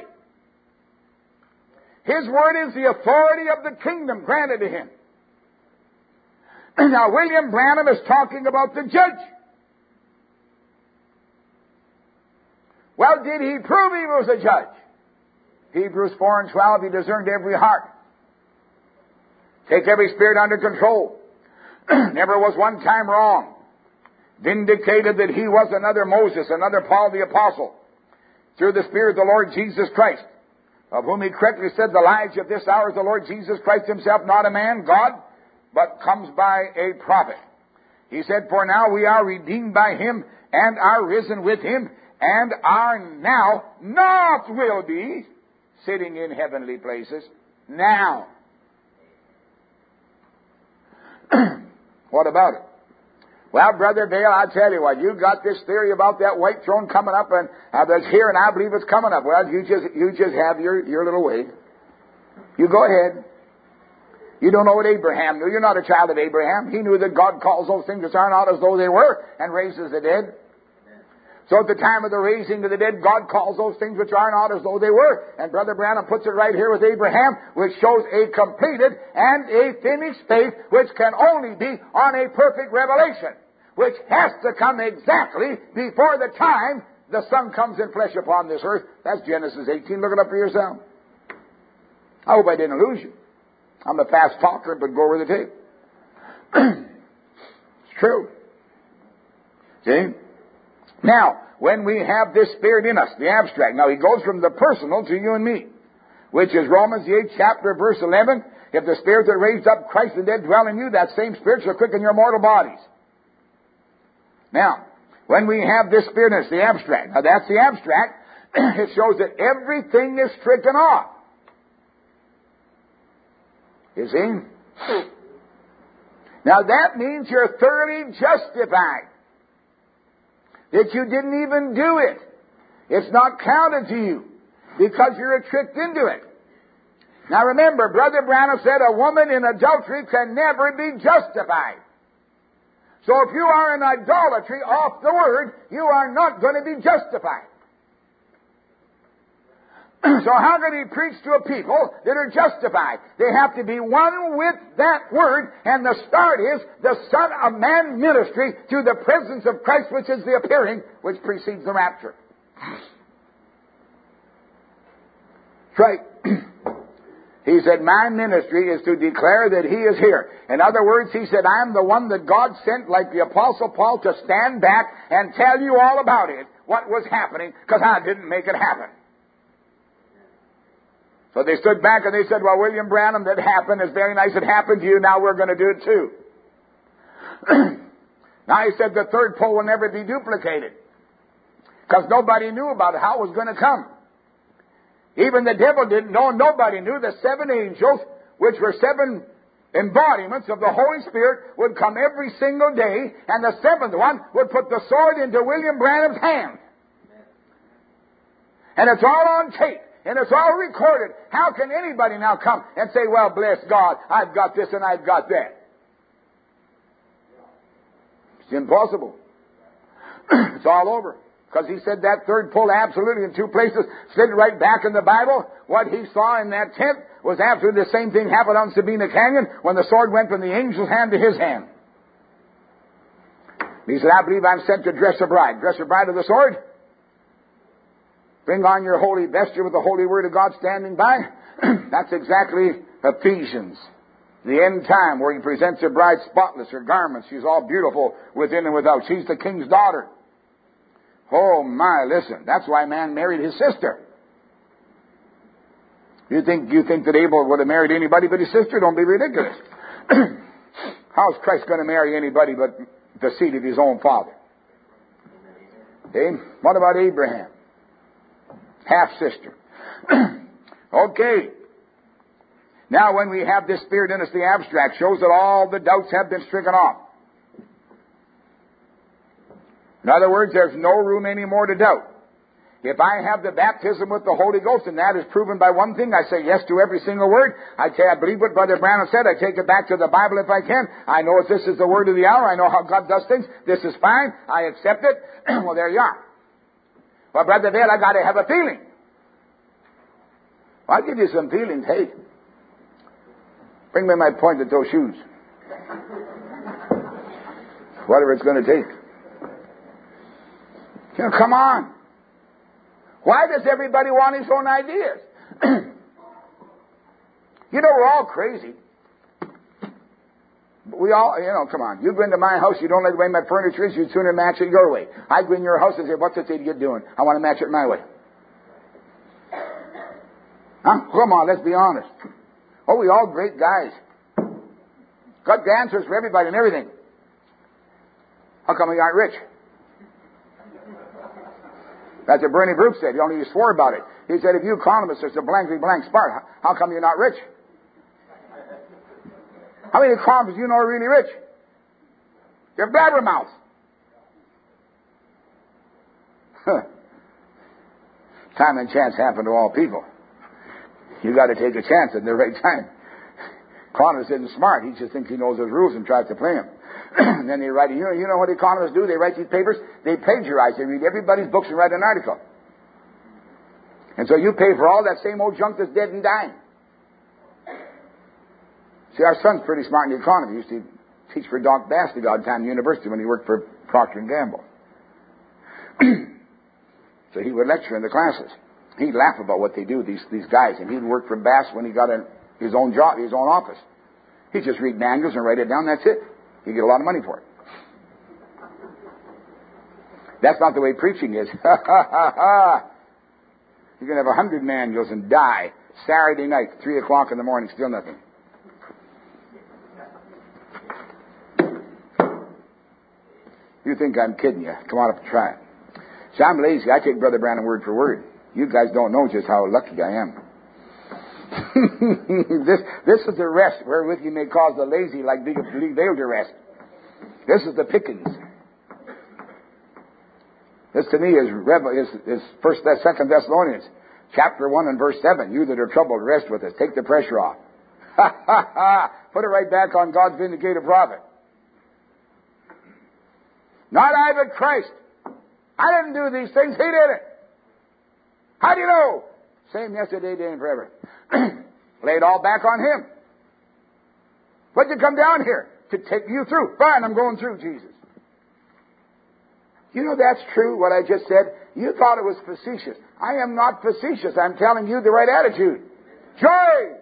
His word is the authority of the kingdom granted to him. Now, William Branham is talking about the judge. Well, did he prove he was a judge? Hebrews four and twelve, he discerned every heart. Take every spirit under control. Never was one time wrong. Vindicated that he was another Moses, another Paul the Apostle, through the Spirit of the Lord Jesus Christ, of whom he correctly said, "The light of this hour is the Lord Jesus Christ himself, not a man, God, but comes by a prophet." He said, "For now we are redeemed by him, and are risen with him, and are now, not will be, sitting in heavenly places." Now. What about it? Well, Brother Dale, I'll tell you what, you got this theory about that white throne coming up, and uh, that's here, and I believe it's coming up. Well, you just you just have your, your little way. You go ahead. You don't know what Abraham knew. You're not a child of Abraham. He knew that God calls those things which are not as though they were, and raises the dead. So at the time of the raising of the dead, God calls those things which are not as though they were. And Brother Branham puts it right here with Abraham, which shows a completed and a finished faith, which can only be on a perfect revelation, which has to come exactly before the time the Son comes in flesh upon this earth. That's Genesis eighteen. Look it up for yourself. I hope I didn't lose you. I'm a fast talker, but go over the tape. It's true. See? Now, when we have this Spirit in us, the abstract, now he goes from the personal to you and me, which is Romans the eighth chapter, verse eleven. If the Spirit that raised up Christ the dead dwell in you, that same Spirit shall quicken your mortal bodies. Now, when we have this Spirit in us, the abstract, now that's the abstract, it shows that everything is stricken off. You see? Now that means you're thoroughly justified. That you didn't even do it. It's not counted to you because you're tricked into it. Now remember, Brother Branham said a woman in adultery can never be justified. So if you are in idolatry off the Word, you are not going to be justified. So how can he preach to a people that are justified? They have to be one with that Word, and the start is the Son of Man ministry to the presence of Christ, which is the appearing, which precedes the rapture. That's right. He said, my ministry is to declare that He is here. In other words, he said, I'm the one that God sent, like the Apostle Paul, to stand back and tell you all about it, what was happening, because I didn't make it happen. So they stood back and they said, well, William Branham, that happened. It's very nice it happened to you. Now we're going to do it too. Now he said the third pole will never be duplicated because nobody knew about it, how it was going to come. Even the devil didn't know. Nobody knew. The seven angels, which were seven embodiments of the Holy Spirit, would come every single day, and the seventh one would put the sword into William Branham's hand. And it's all on tape. And it's all recorded. How can anybody now come and say, well, bless God, I've got this and I've got that? It's impossible. It's all over. Because he said that third pull absolutely in two places, slid right back in the Bible. What he saw in that tent was absolutely the same thing happened on Sabina Canyon when the sword went from the angel's hand to his hand. He said, I believe I'm sent to dress a bride. Dress a bride of the sword? Bring on your holy vesture with the holy word of God standing by. That's exactly Ephesians. The end time where he presents her bride spotless, her garments. She's all beautiful within and without. She's the king's daughter. Oh my, listen. That's why man married his sister. You think, you think that Abel would have married anybody but his sister? Don't be ridiculous. How's Christ going to marry anybody but the seed of his own father? Okay? What about Abraham? Half-sister. Okay. Now when we have this Spirit in us, the abstract shows that all the doubts have been stricken off. In other words, there's no room anymore to doubt. If I have the baptism with the Holy Ghost, and that is proven by one thing, I say yes to every single word. I, say, I believe what Brother Branham said. I take it back to the Bible if I can. I know if this is the word of the hour. I know how God does things. This is fine. I accept it. Well, there you are. Well, Brother Bill, I got to have a feeling. Well, I'll give you some feelings. Hey, bring me my pointed-toe shoes. Whatever it's going to take. You know, come on. Why does everybody want his own ideas? You know, we're all crazy. We all, you know, come on. You go into my house, you don't like the way my furniture is, you'd sooner match it your way. I go in your house and say, what's this idiot doing? I want to match it my way. Huh? Come on, let's be honest. Oh, we all great guys. Got dancers for everybody and everything. How come we aren't rich? That's what Bernie Brooks said. He only swore about it. He said, if you economists are so blankly blank smart, how come you're not rich? How many economists do you know are really rich? They're blabbermouths. Huh. Time and chance happen to all people. You got to take a chance at the right time. Economist isn't smart. He just thinks he knows his rules and tries to play them. And then they write, you know, you know what economists do? They write these papers, they plagiarize. They read everybody's books and write an article. And so you pay for all that same old junk that's dead and dying. See, our son's pretty smart in the economy. He used to teach for Doc Bass at Godtime University when he worked for Procter and Gamble. So he would lecture in the classes. He'd laugh about what they do, these these guys. And he'd work for Bass when he got a, his own job, his own office. He'd just read manuals and write it down, that's it. You get a lot of money for it. That's not the way preaching is. Ha ha ha ha. You can have a hundred manuals and die Saturday night, three o'clock in the morning, still nothing. You think I'm kidding you? Come on up and try it. See, I'm lazy. I take Brother Branham word for word. You guys don't know just how lucky I am. this this is the rest wherewith you may cause the lazy like big veiled to rest. This is the pickings. This to me is is, is first second Thessalonians chapter one and verse seven. You that are troubled, rest with us. Take the pressure off. Ha ha ha! Put it right back on God's vindicated prophet. Not I, but Christ. I didn't do these things. He did it. How do you know? Same yesterday, today, and forever. Lay it all back on Him. What'd you come down here? To take you through. Fine, I'm going through, Jesus. You know that's true, what I just said? You thought it was facetious. I am not facetious. I'm telling you the right attitude. Joy!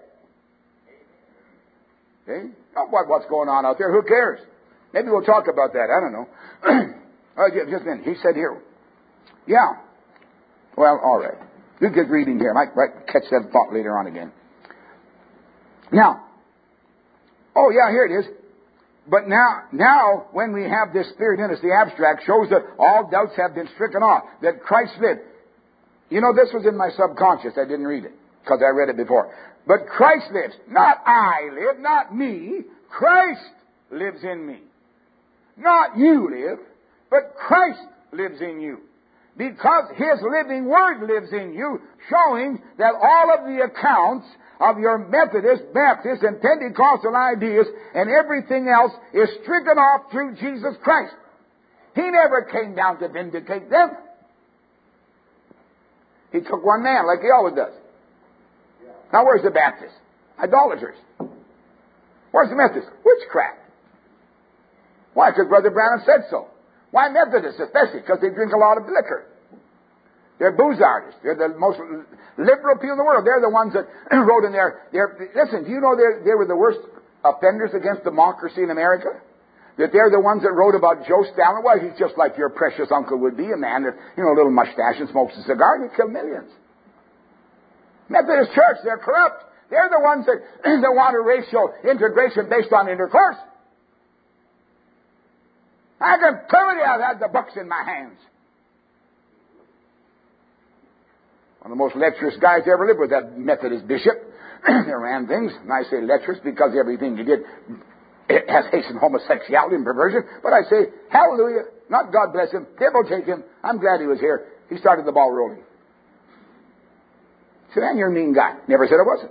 Okay? Not what, what's going on out there. Who cares? Maybe we'll talk about that. I don't know. Oh, just a minute. He said here. Yeah. Well, all right. You get reading here. I might, might catch that thought later on again. Now. Oh, yeah, here it is. But now, now, when we have this Spirit in us, the abstract shows that all doubts have been stricken off, that Christ lived. You know, this was in my subconscious. I didn't read it, because I read it before. But Christ lives. Not I live, not me. Christ lives in me. Not you live, but Christ lives in you. Because His living Word lives in you, showing that all of the accounts of your Methodist, Baptist, and Pentecostal ideas and everything else is stricken off through Jesus Christ. He never came down to vindicate them. He took one man like He always does. Now where's the Baptist? Idolaters. Where's the Methodist? Witchcraft. Why? Because Brother Branham said so. Why Methodists especially? Because they drink a lot of liquor. They're booze artists. They're the most liberal people in the world. They're the ones that wrote in there. Listen, do you know they were the worst offenders against democracy in America? That they're the ones that wrote about Joe Stalin. Well, he's just like your precious uncle would be, a man that, you know, a little mustache and smokes a cigar, and he killed millions. Methodist Church, they're corrupt. They're the ones that, that want a racial integration based on intercourse. I can prove it. I've had the books in my hands. One of the most lecherous guys I ever lived with, that Methodist bishop. They ran things, and I say lecherous because everything he did has hastened homosexuality and perversion. But I say, hallelujah, not God bless him, devil take him. I'm glad he was here. He started the ball rolling. He said, man, you're a mean guy. Never said I wasn't.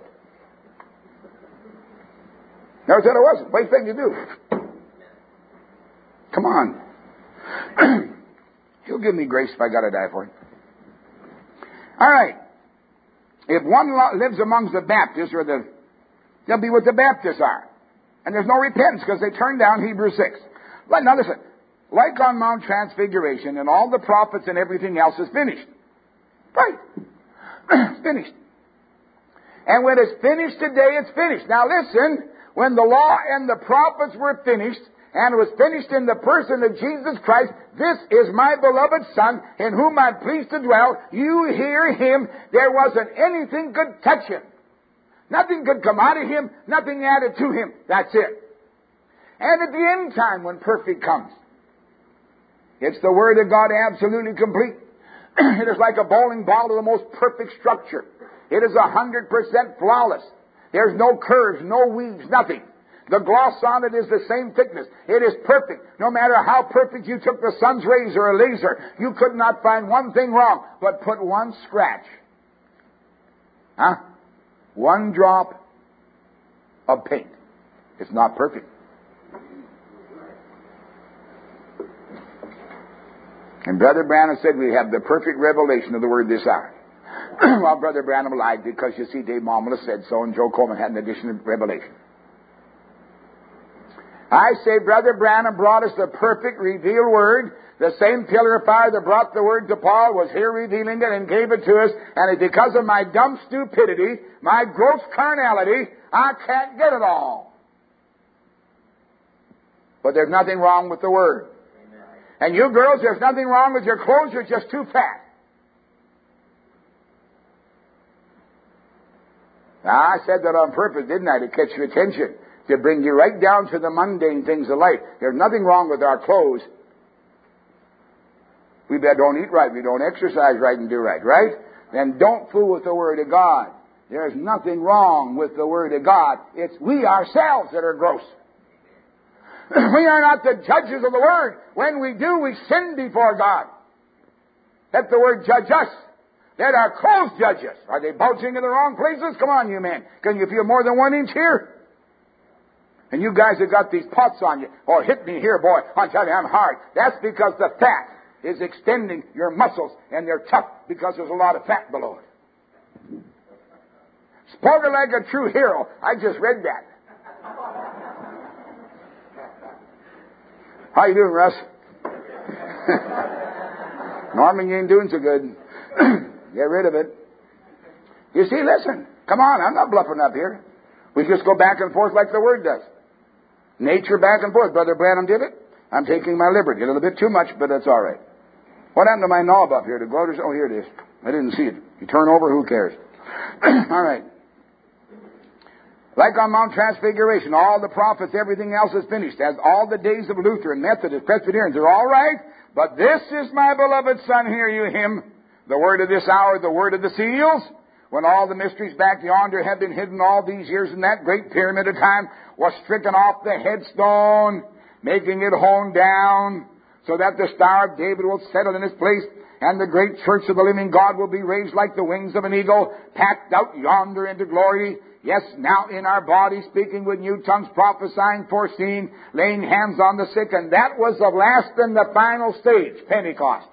Never said I wasn't. What do you think you do? Come on. He'll give me grace if I got to die for him. All right. If one lives amongst the Baptists, or the, they'll be what the Baptists are. And there's no repentance because they turned down Hebrews six. But now listen, like on Mount Transfiguration, and all the prophets and everything else is finished. Right. It's finished. And when it's finished today, it's finished. Now listen, when the law and the prophets were finished, and it was finished in the person of Jesus Christ, this is my beloved Son, in whom I'm pleased to dwell. You hear him. There wasn't anything could touch him. Nothing could come out of him. Nothing added to him. That's it. And at the end time, when perfect comes, it's the Word of God absolutely complete. It is like a bowling ball of the most perfect structure. It is a hundred percent flawless. There's no curves, no weaves, nothing. The gloss on it is the same thickness. It is perfect. No matter how perfect you took the sun's rays or a laser, you could not find one thing wrong, but put one scratch. Huh? One drop of paint. It's not perfect. And Brother Branham said we have the perfect revelation of the Word this hour. Well, Brother Branham lied because, you see, Dave Momala said so, and Joe Coleman had an additional revelation. I say Brother Branham brought us the perfect revealed Word. The same pillar of fire that brought the Word to Paul was here revealing it and gave it to us. And it's because of my dumb stupidity, my gross carnality, I can't get it all. But there's nothing wrong with the Word. Amen. And you girls, there's nothing wrong with your clothes. You're just too fat. Now, I said that on purpose, didn't I, to catch your attention, to bring you right down to the mundane things of life. There's nothing wrong with our clothes. We don't eat right, we don't exercise right and do right, right? Then don't fool with the Word of God. There's nothing wrong with the Word of God. It's we ourselves that are gross. We are not the judges of the Word. When we do, we sin before God. Let the Word judge us. Let our clothes judge us. Are they bulging in the wrong places? Come on, you men. Can you feel more than one inch here? And you guys have got these pots on you. Oh, hit me here, boy. I'll tell you, I'm hard. That's because the fat is extending your muscles, and they're tough because there's a lot of fat below it. Spoken like a true hero. I just read that. How you doing, Russ? Norman, you ain't doing so good. Get rid of it. You see, listen. Come on, I'm not bluffing up here. We just go back and forth like the Word does. Nature back and forth. Brother Branham did it. I'm taking my liberty. A little bit too much, but that's all right. What happened to my knob up here? To go to, oh, here it is. I didn't see it. You turn over, who cares? All right. Like on Mount Transfiguration, all the prophets, everything else is finished. As all the days of Luther and Methodist, Presbyterians are all right. But this is my beloved Son, hear you him. The word of this hour, the word of the seals. When all the mysteries back yonder have been hidden all these years in that great pyramid of time, was stricken off the headstone, making it honed down, so that the Star of David will settle in its place, and the great church of the living God will be raised like the wings of an eagle, packed out yonder into glory. Yes, now in our bodies, speaking with new tongues, prophesying, foreseeing, laying hands on the sick, and that was the last and the final stage, Pentecost.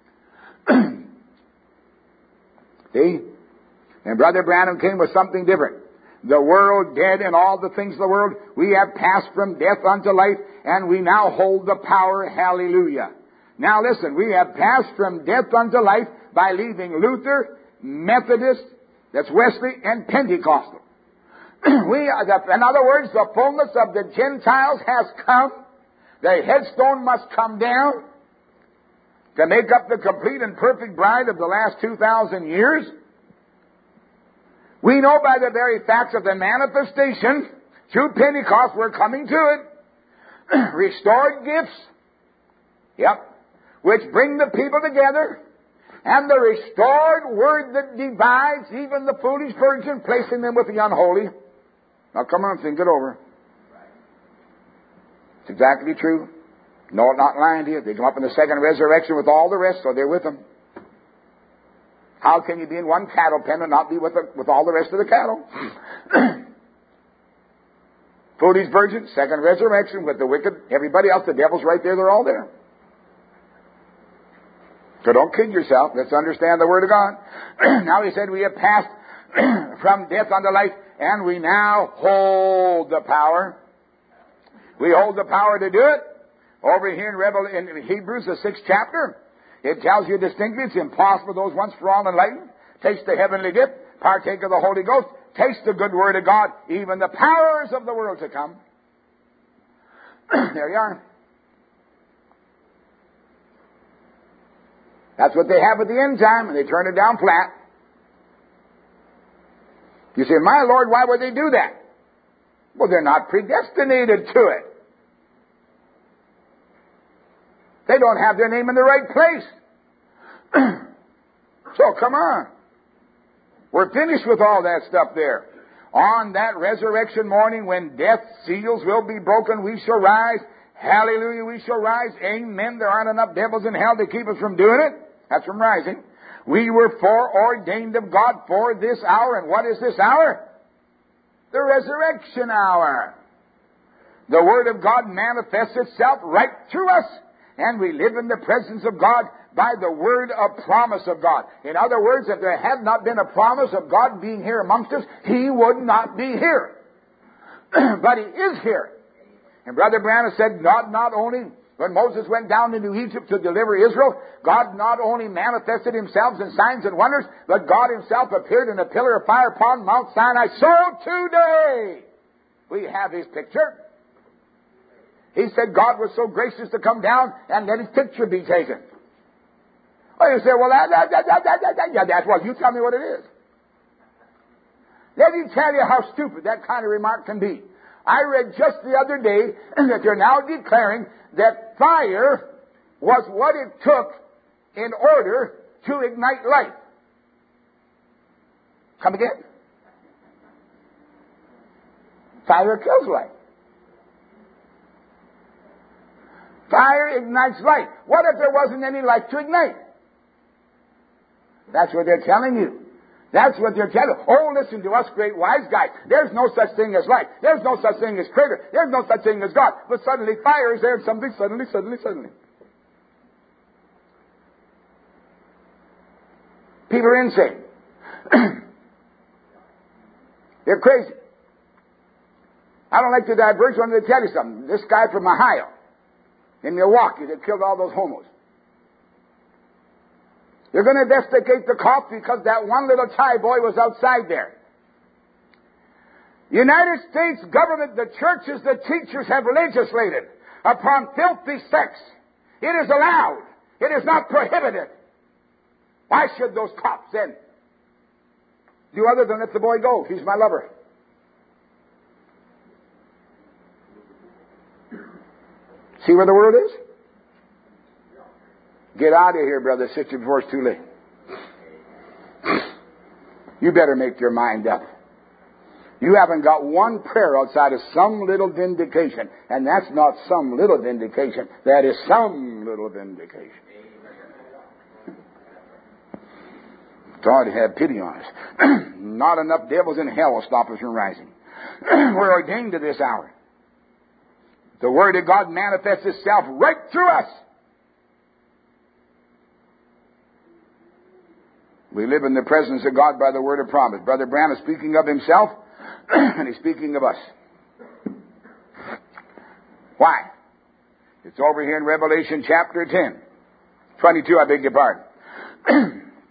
See? And Brother Branham came with something different. The world dead and all the things of the world, we have passed from death unto life, and we now hold the power. Hallelujah. Now listen, we have passed from death unto life, by leaving Luther, Methodist, that's Wesley, and Pentecostal. We are the, in other words, the fullness of the Gentiles has come. The headstone must come down to make up the complete and perfect bride of the last two thousand years. We know by the very facts of the manifestation through Pentecost we're coming to it. Restored gifts. Yep. Which bring the people together. And the restored word that divides even the foolish virgin, placing them with the unholy. Now come on, think it over. It's exactly true. No, I'm not lying to you. They come up in the second resurrection with all the rest, so they're with them. How can you be in one cattle pen and not be with, the, with all the rest of the cattle? Foolish virgin, second resurrection with the wicked, everybody else, the devil's right there, they're all there. So don't kid yourself. Let's understand the Word of God. Now he said we have passed from death unto life, and we now hold the power. We hold the power to do it. Over here in, Revel- in Hebrews, the sixth chapter, it tells you distinctly it's impossible those once for all enlightened taste the heavenly gift, partake of the Holy Ghost, taste the good Word of God, even the powers of the world to come. There you are. That's what they have at the end time, and they turn it down flat. You say, my Lord, why would they do that? Well, they're not predestinated to it. They don't have their name in the right place. So, come on. We're finished with all that stuff there. On that resurrection morning when death's seals will be broken, we shall rise. Hallelujah, we shall rise. Amen. There aren't enough devils in hell to keep us from doing it. That's from rising. We were foreordained of God for this hour. And what is this hour? The resurrection hour. The Word of God manifests itself right through us. And we live in the presence of God by the word of promise of God. In other words, if there had not been a promise of God being here amongst us, He would not be here. But He is here. And Brother Branham said, God not only, when Moses went down into Egypt to deliver Israel, God not only manifested Himself in signs and wonders, but God Himself appeared in a pillar of fire upon Mount Sinai. So today, we have His picture. He said God was so gracious to come down and let His picture be taken. Well, you say, well, that, that, that, that, that, that, yeah, that's what. You tell me what it is. Let me tell you how stupid that kind of remark can be. I read just the other day that they're now declaring that fire was what it took in order to ignite life. Come again? Fire kills life. Fire ignites life. What if there wasn't any life to ignite? That's what they're telling you. That's what they're telling you. Oh, listen to us great wise guys. There's no such thing as life. There's no such thing as creator. There's no such thing as God. But suddenly fire is there and something suddenly, suddenly, suddenly. People are insane. They're crazy. I don't like to diverge. I want to tell you something. This guy from Ohio, in Milwaukee, that killed all those homos. They're going to investigate the cop because that one little Thai boy was outside there. United States government, the churches, the teachers have legislated upon filthy sex. It is allowed. It is not prohibited. Why should those cops then do other than let the boy go? He's my lover. See where the world is? Get out of here, brother, sister, before it's too late. You better make your mind up. You haven't got one prayer outside of some little vindication. And that's not some little vindication. That is some little vindication. God have pity on us. Not enough devils in hell will stop us from rising. We're ordained to this hour. The Word of God manifests itself right through us. We live in the presence of God by the word of promise. Brother Branham is speaking of himself, and he's speaking of us. Why? It's over here in Revelation chapter ten. twenty-two, I beg your pardon.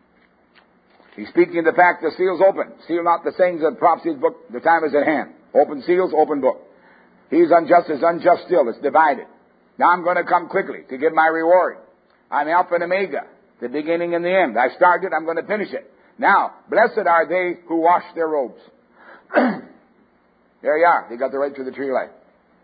He's speaking of the fact the seal's open. Seal not the sayings of the prophecy's book. The time is at hand. Open seals, open book. He's unjust is unjust still. It's divided. Now I'm going to come quickly to give my reward. I'm Alpha and Omega, the beginning and the end. I started, I'm going to finish it. Now, blessed are they who wash their robes. There you are. They got the right to the tree of life.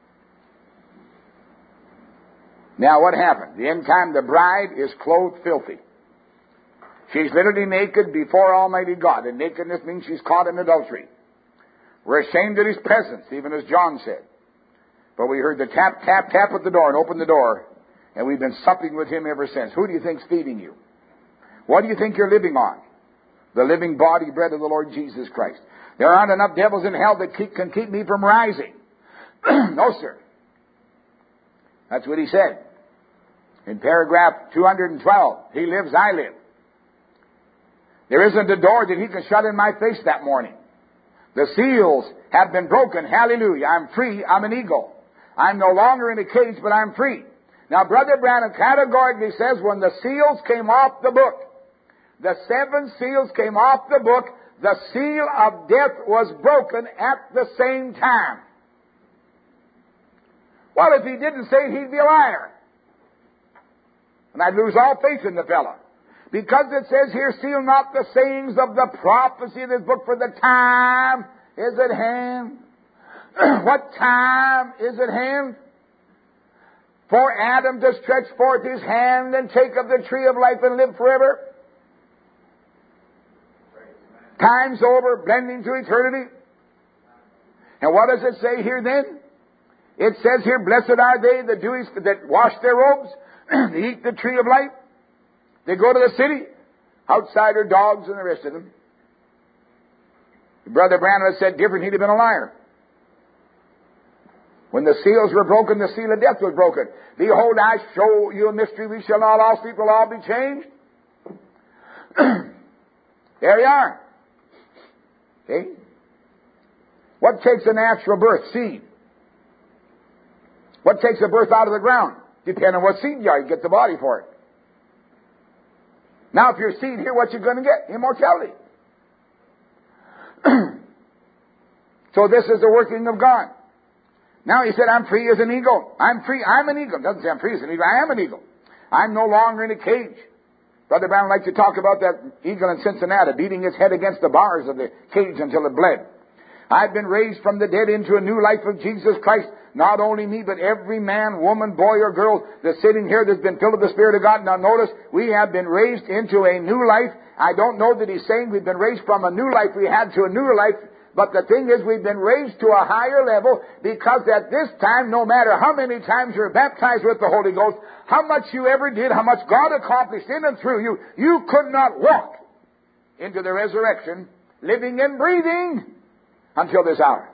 Now what happened? The end time, the bride is clothed filthy. She's literally naked before Almighty God. And nakedness means she's caught in adultery. We're ashamed of His presence, even as John said. But we heard the tap, tap, tap at the door and opened the door. And we've been supping with Him ever since. Who do you think's feeding you? What do you think you're living on? The living body bread of the Lord Jesus Christ. There aren't enough devils in hell that keep, can keep me from rising. No, sir. That's what He said. In paragraph two hundred twelve, He lives, I live. There isn't a door that He can shut in my face that morning. The seals have been broken. Hallelujah. I'm free. I'm an eagle. I'm no longer in a cage, but I'm free. Now, Brother Branham categorically says when the seals came off the book, the seven seals came off the book, the seal of death was broken at the same time. Well, if he didn't say it, he'd be a liar. And I'd lose all faith in the fellow. Because it says here, seal not the sayings of the prophecy of this book, for the time is at hand. What time is at hand? For Adam to stretch forth his hand and take of the tree of life and live forever. Time's over, blending to eternity. And what does it say here then? It says here, blessed are they that, do, that wash their robes, they eat the tree of life, they go to the city, outsider dogs and the rest of them. Brother Branham said different, he'd have been a liar. When the seals were broken, the seal of death was broken. Behold, I show you a mystery, we shall not all sleep, will all be changed. There you are. Okay? What takes a natural birth? Seed. What takes a birth out of the ground? Depending on what seed you are, you get the body for it. Now, if you're seed here, what you're going to get? Immortality. So this is the working of God. Now he said, I'm free as an eagle. I'm free. I'm an eagle. It doesn't say I'm free as an eagle. I am an eagle. I'm no longer in a cage. Brother Brown liked to talk about that eagle in Cincinnati, beating its head against the bars of the cage until it bled. I've been raised from the dead into a new life of Jesus Christ. Not only me, but every man, woman, boy, or girl that's sitting here that's been filled with the Spirit of God. Now notice, we have been raised into a new life. I don't know that he's saying we've been raised from a new life we had to a newer life. But the thing is, we've been raised to a higher level because at this time, no matter how many times you're baptized with the Holy Ghost, how much you ever did, how much God accomplished in and through you, you could not walk into the resurrection, living and breathing until this hour.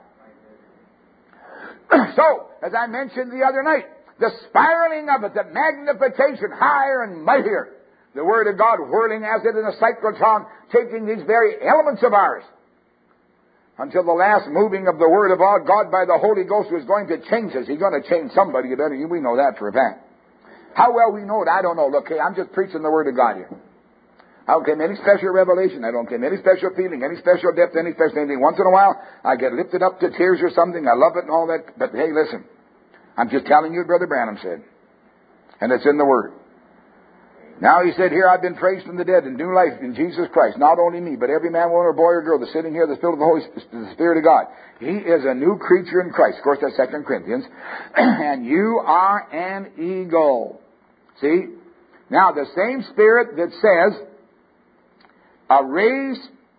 So, as I mentioned the other night, the spiraling of it, the magnification higher and mightier, the Word of God whirling as it in a cyclotron, taking these very elements of ours, until the last moving of the Word of God, God by the Holy Ghost was going to change us. He's going to change somebody. You better, we know that for a fact. How well we know it, I don't know. Look, hey, I'm just preaching the Word of God here. I don't claim any special revelation. I don't claim any special feeling, any special depth, any special anything. Once in a while, I get lifted up to tears or something. I love it and all that. But hey, listen. I'm just telling you what Brother Branham said. And it's in the Word. Now he said, here I've been raised from the dead in new life in Jesus Christ. Not only me, but every man, woman, or boy, or girl that's sitting here that's filled with the Holy the Spirit of God. He is a new creature in Christ. Of course, that's Second Corinthians. And you are an eagle. See? Now, the same Spirit that says, uh, raise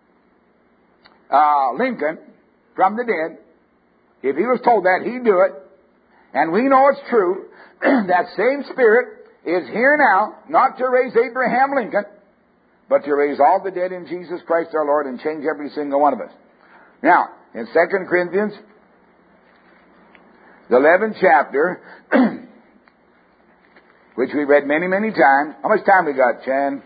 uh, Lincoln from the dead, if he was told that, he'd do it. And we know it's true. That same Spirit is here now, not to raise Abraham Lincoln, but to raise all the dead in Jesus Christ our Lord and change every single one of us. Now, in Second Corinthians, the eleventh chapter, which we read many, many times. How much time we got, Chan?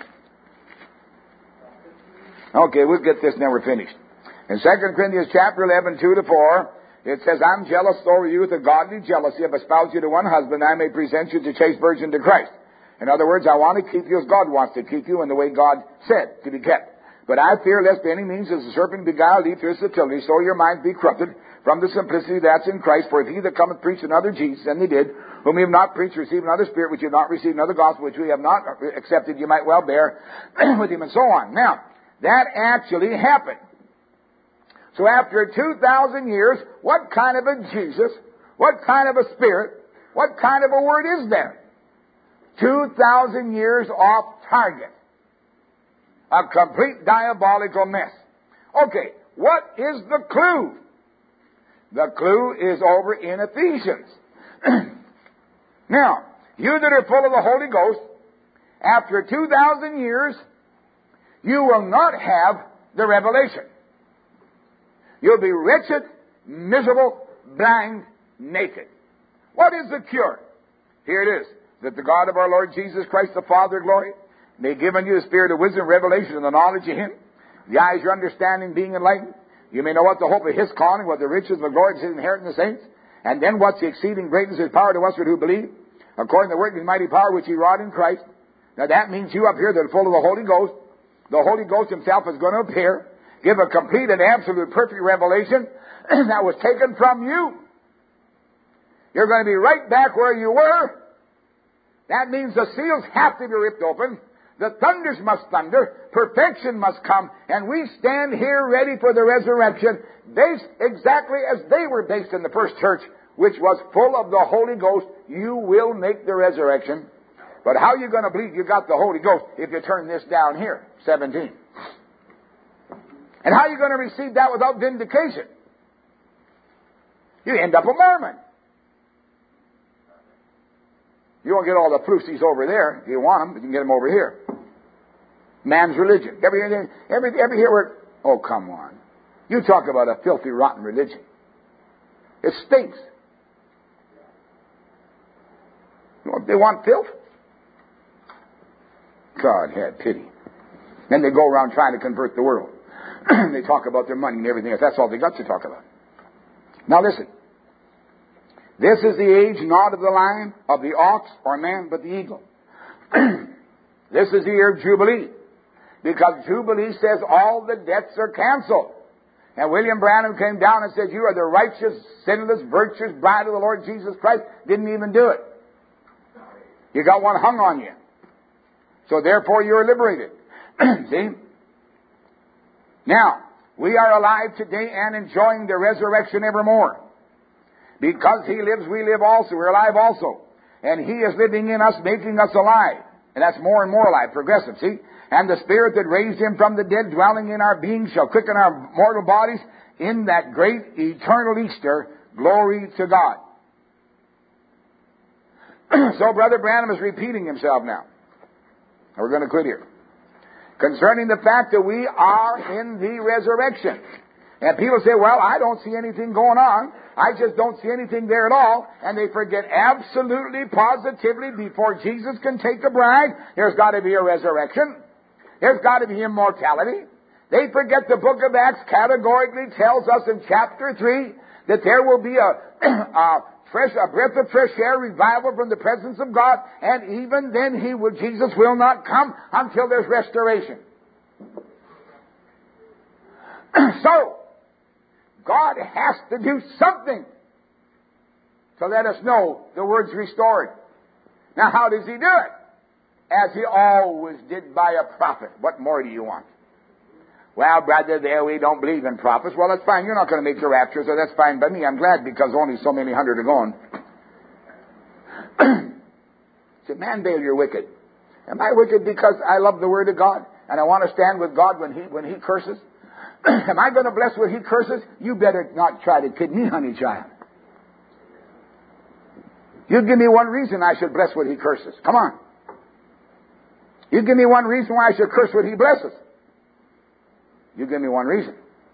Okay, we'll get this and then we're finished. In Second Corinthians chapter eleven, two to four, it says, I'm jealous over you with a godly jealousy. I've espoused you to one husband, I may present you to chaste virgin to Christ. In other words, I want to keep you as God wants to keep you in the way God said to be kept. But I fear lest by any means as the serpent beguiled Eve through his subtlety, so your minds be corrupted from the simplicity that's in Christ. For if he that cometh preach another Jesus, and they did, whom we have not preached, receive another spirit, which you have not received, another gospel, which we have not accepted, you might well bear with him, and so on. Now, that actually happened. So after two thousand years, what kind of a Jesus, what kind of a spirit, what kind of a word is there? two thousand years off target. A complete diabolical mess. Okay, what is the clue? The clue is over in Ephesians. Now, you that are full of the Holy Ghost, after two thousand years, you will not have the revelation. You'll be wretched, miserable, blind, naked. What is the cure? Here it is. That the God of our Lord Jesus Christ, the Father of glory, may give unto you the spirit of wisdom, revelation, and the knowledge of him, the eyes of your understanding being enlightened. You may know what the hope of his calling, what the riches of the glory of his inheritance in the saints, and then what's the exceeding greatness of his power to us who believe, according to the work of his mighty power which he wrought in Christ. Now that means you up here that are full of the Holy Ghost. The Holy Ghost himself is going to appear, give a complete and absolute perfect revelation that was taken from you. You're going to be right back where you were. That means the seals have to be ripped open. The thunders must thunder. Perfection must come. And we stand here ready for the resurrection, based exactly as they were based in the first church, which was full of the Holy Ghost. You will make the resurrection. But how are you going to believe you got the Holy Ghost if you turn this down here, seventeen? And how are you going to receive that without vindication? You end up a Mormon. You won't get all the flusies over there if you want them, but you can get them over here. Man's religion. Every, every, every here where, oh, come on. You talk about a filthy, rotten religion. It stinks. They want filth? God had pity. Then they go around trying to convert the world. They talk about their money and everything else. That's all they got to talk about. Now listen. This is the age not of the lion, of the ox, or man, but the eagle. This is the year of Jubilee. Because Jubilee says all the debts are canceled. And William Branham came down and said, you are the righteous, sinless, virtuous bride of the Lord Jesus Christ. Didn't even do it. You got one hung on you. So therefore you're liberated. See? Now, we are alive today and enjoying the resurrection evermore. Because he lives, we live also. We're alive also. And he is living in us, making us alive. And that's more and more alive, progressive, see? And the Spirit that raised him from the dead, dwelling in our beings, shall quicken our mortal bodies in that great eternal Easter. Glory to God. So Brother Branham is repeating himself now. We're going to quit here. Concerning the fact that we are in the resurrection. And people say, well, I don't see anything going on. I just don't see anything there at all. And they forget absolutely, positively, before Jesus can take a bride, there's got to be a resurrection. There's got to be immortality. They forget the book of Acts categorically tells us in chapter three that there will be a, a fresh, a breath of fresh air, revival from the presence of God, and even then he will, Jesus will not come until there's restoration. So, God has to do something to let us know the word's restored. Now, how does he do it? As he always did by a prophet. What more do you want? Well, brother, there we don't believe in prophets. Well, that's fine. You're not going to make your rapture, so that's fine by me. I'm glad because only so many hundred are gone. Say, man, Bale, you're wicked. Am I wicked because I love the Word of God and I want to stand with God when He when He curses? Am I going to bless what He curses? You better not try to kid me, honey child. You give me one reason I should bless what He curses. Come on. You give me one reason why I should curse what He blesses. You give me one reason.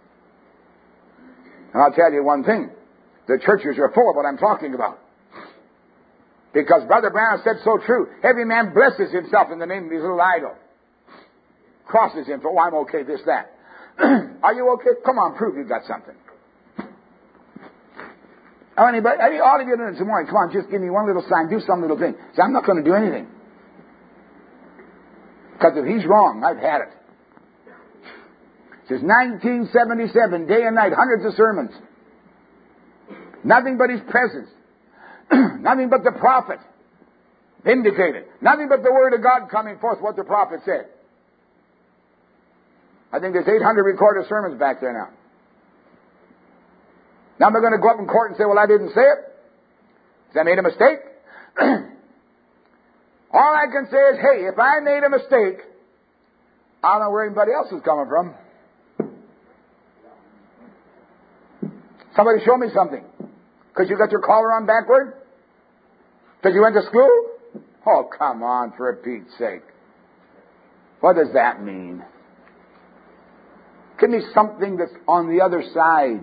And I'll tell you one thing. The churches are full of what I'm talking about. Because Brother Brown said so true. Every man blesses himself in the name of his little idol. Crosses him for, oh, I'm okay, this, that. Are you okay? Come on, prove you've got something. Oh, anybody, all of you doing it this morning, come on, just give me one little sign, do some little thing. Say, I'm not going to do anything. Because if he's wrong, I've had it. Since nineteen seventy-seven, day and night, hundreds of sermons. Nothing but His presence. Nothing but the prophet vindicated. Nothing but the Word of God coming forth, what the prophet said. I think there's eight hundred recorded sermons back there now. Now am I going to go up in court and say, well, I didn't say it? Because I made a mistake? All I can say is, hey, if I made a mistake, I don't know where anybody else is coming from. Somebody show me something. Because you got your collar on backward? Because you went to school? Oh, come on, for Pete's sake. What does that mean? Give me something that's on the other side.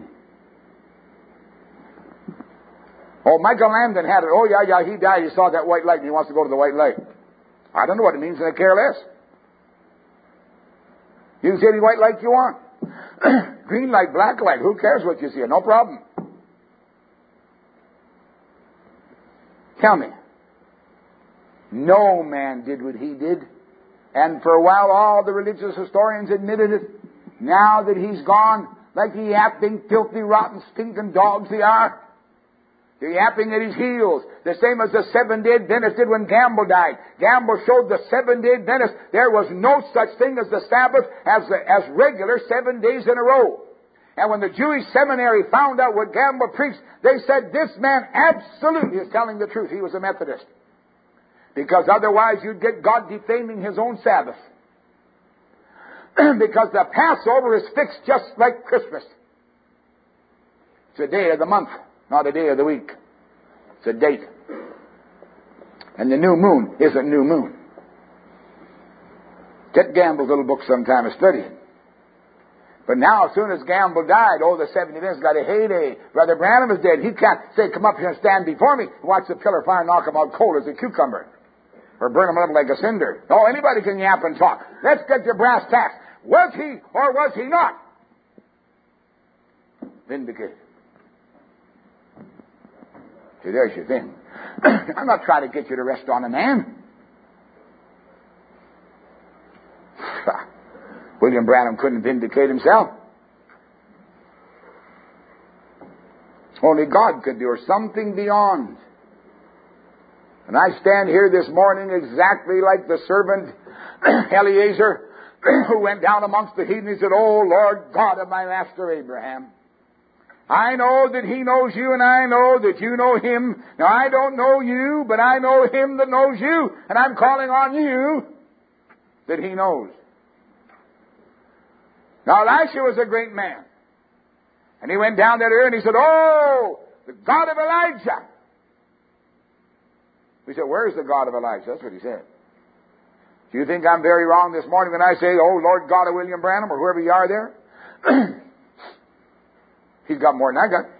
Oh, Michael Landon had it. Oh, yeah, yeah, he died. He saw that white light and he wants to go to the white light. I don't know what it means and I care less. You can see any white light you want. Green light, black light, who cares what you see? No problem. Tell me. No man did what he did. And for a while all the religious historians admitted it. Now that he's gone, like the yapping, filthy, rotten, stinking dogs they are, they're yapping at his heels. The same as the Seventh-day Adventists did when Gamble died. Gamble showed the Seventh-day Adventists there was no such thing as the Sabbath as, as regular seven days in a row. And when the Jewish seminary found out what Gamble preached, they said, this man absolutely is telling the truth. He was a Methodist. Because otherwise you'd get God defaming His own Sabbath. Because the Passover is fixed just like Christmas. It's a day of the month, not a day of the week. It's a date. And the new moon isn't new moon. Get Gamble's little book sometime and study it. But now, as soon as Gamble died, oh, the seventy Adventists got a heyday. Brother Branham is dead. He can't say, come up here and stand before me and watch the pillar of fire knock him out cold as a cucumber. Or burn him up like a cinder. No, anybody can yap and talk. Let's get your brass tacks. Was he or was he not vindicated? See, there's your thing. I'm not trying to get you to rest on a man. William Branham couldn't vindicate himself. Only God could do, or something beyond. And I stand here this morning exactly like the servant Eliezer, who went down amongst the heathen and said, oh, Lord God of my master Abraham, I know that he knows you and I know that you know him. Now, I don't know you, but I know him that knows you. And I'm calling on you that he knows. Now, Elisha was a great man. And he went down that area and he said, oh, the God of Elijah. We said, where's the God of Elijah? That's what he said. Do you think I'm very wrong this morning when I say, oh, Lord God of William Branham, or whoever you are there? He's got more than I got.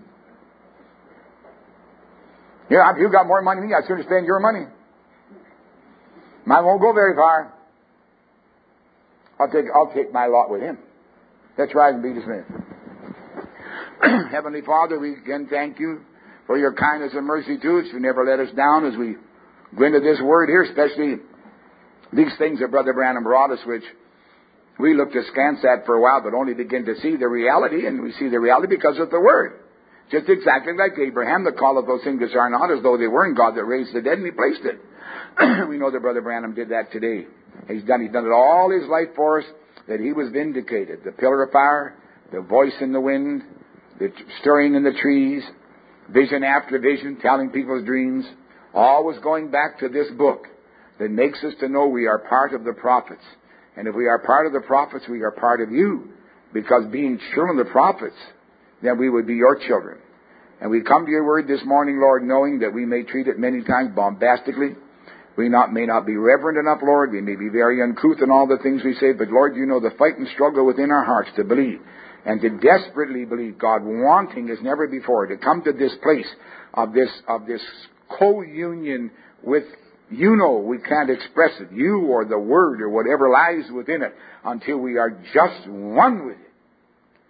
Yeah, if you've got more money than me, I'd sooner spend your money. Mine won't go very far. I'll take, I'll take my lot with him. Let's rise and be dismissed. Heavenly Father, we again thank you for your kindness and mercy to us. You never let us down as we go into this word here, especially these things that Brother Branham brought us, which we looked askance at for a while, but only begin to see the reality, and we see the reality because of the Word. Just exactly like Abraham that calleth those things which are not as though they were, in God that raised the dead, and He placed it. We know that Brother Branham did that today. He's done, he's done it all his life for us, that he was vindicated. The pillar of fire, the voice in the wind, the stirring in the trees, vision after vision, telling people's dreams, always going back to this book that makes us to know we are part of the prophets. And if we are part of the prophets, we are part of you. Because being children of the prophets, then we would be your children. And we come to your word this morning, Lord, knowing that we may treat it many times bombastically. We not, may not be reverent enough, Lord. We may be very uncouth in all the things we say. But, Lord, you know the fight and struggle within our hearts to believe. And to desperately believe, God, wanting as never before, to come to this place of this, of this co-union with you. Know we can't express it, you or the Word or whatever lies within it, until we are just one with it.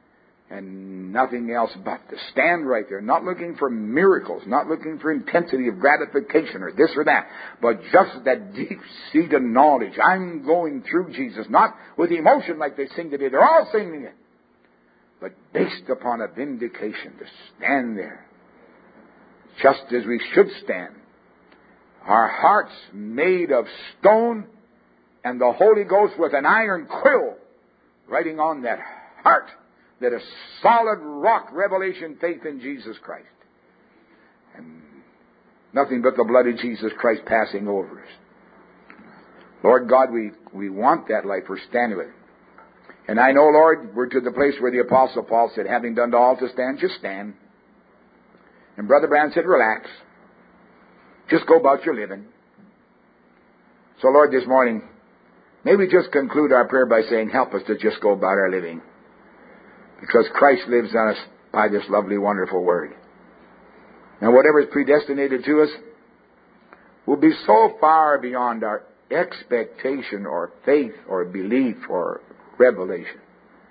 and nothing else but to stand right there, not looking for miracles, not looking for intensity of gratification or this or that, but just that deep-seated knowledge. I'm going through Jesus, not with emotion like they sing today. They're all singing it. But based upon a vindication to stand there, just as we should stand. Our hearts made of stone, and the Holy Ghost with an iron quill writing on that heart that a solid rock revelation faith in Jesus Christ. And nothing but the blood of Jesus Christ passing over us. Lord God, we, we want that life. We're standing with it. And I know, Lord, we're to the place where the Apostle Paul said, having done all to stand, just stand. And Brother Branham said, relax. Just go about your living. So, Lord, this morning, may we just conclude our prayer by saying, help us to just go about our living. Because Christ lives on us by this lovely, wonderful Word. And whatever is predestinated to us will be so far beyond our expectation or faith or belief or revelation.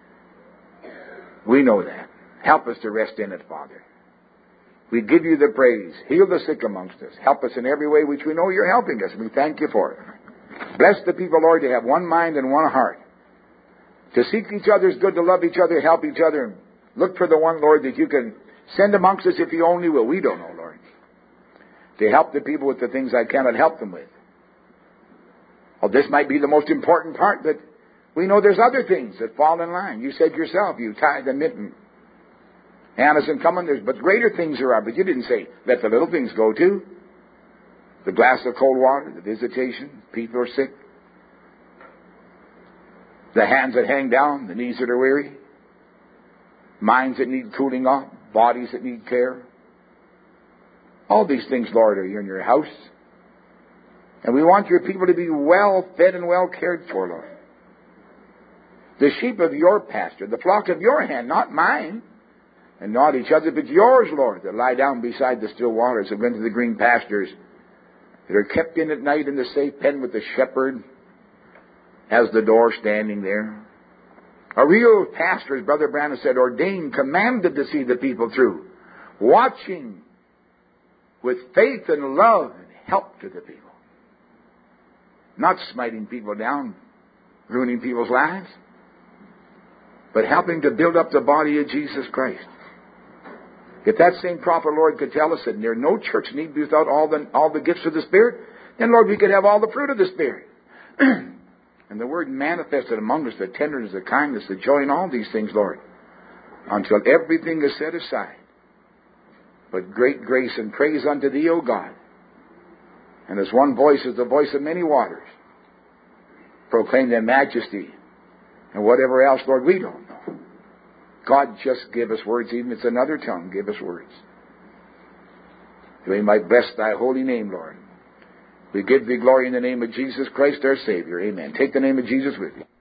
We know that. Help us to rest in it, Father. We give you the praise. Heal the sick amongst us. Help us in every way which we know you're helping us. We thank you for it. Bless the people, Lord, to have one mind and one heart. To seek each other's good, to love each other, help each other, and look for the one, Lord, that you can send amongst us if you only will. We don't know, Lord. To help the people with the things I cannot help them with. Well, this might be the most important part, but we know there's other things that fall in line. You said yourself, you tied the mitten. Anna's and coming, there's but greater things there are. But you didn't say, let the little things go too. The glass of cold water, the visitation, people are sick. The hands that hang down, the knees that are weary. Minds that need cooling off, bodies that need care. All these things, Lord, are in your house. And we want your people to be well fed and well cared for, Lord. The sheep of your pasture, the flock of your hand, not mine. And not each other, but yours, Lord, that lie down beside the still waters, that went to the green pastures, that are kept in at night in the safe pen with the shepherd, has the door standing there. A real pastor, as Brother Branham said, ordained, commanded to see the people through, watching with faith and love and help to the people. Not smiting people down, ruining people's lives, but helping to build up the body of Jesus Christ. If that same prophet, Lord, could tell us that there no church need be without all the, all the gifts of the Spirit, then, Lord, we could have all the fruit of the Spirit. And the Word manifested among us, the tenderness, the kindness, the joy, and all these things, Lord, until everything is set aside. But great grace and praise unto Thee, O God. And as one voice is the voice of many waters, proclaim Thy majesty. And whatever else, Lord, we don't know. God, just give us words, even if it's another tongue, give us words. We might bless Thy holy name, Lord. We give Thee glory in the name of Jesus Christ, our Savior. Amen. Take the name of Jesus with you.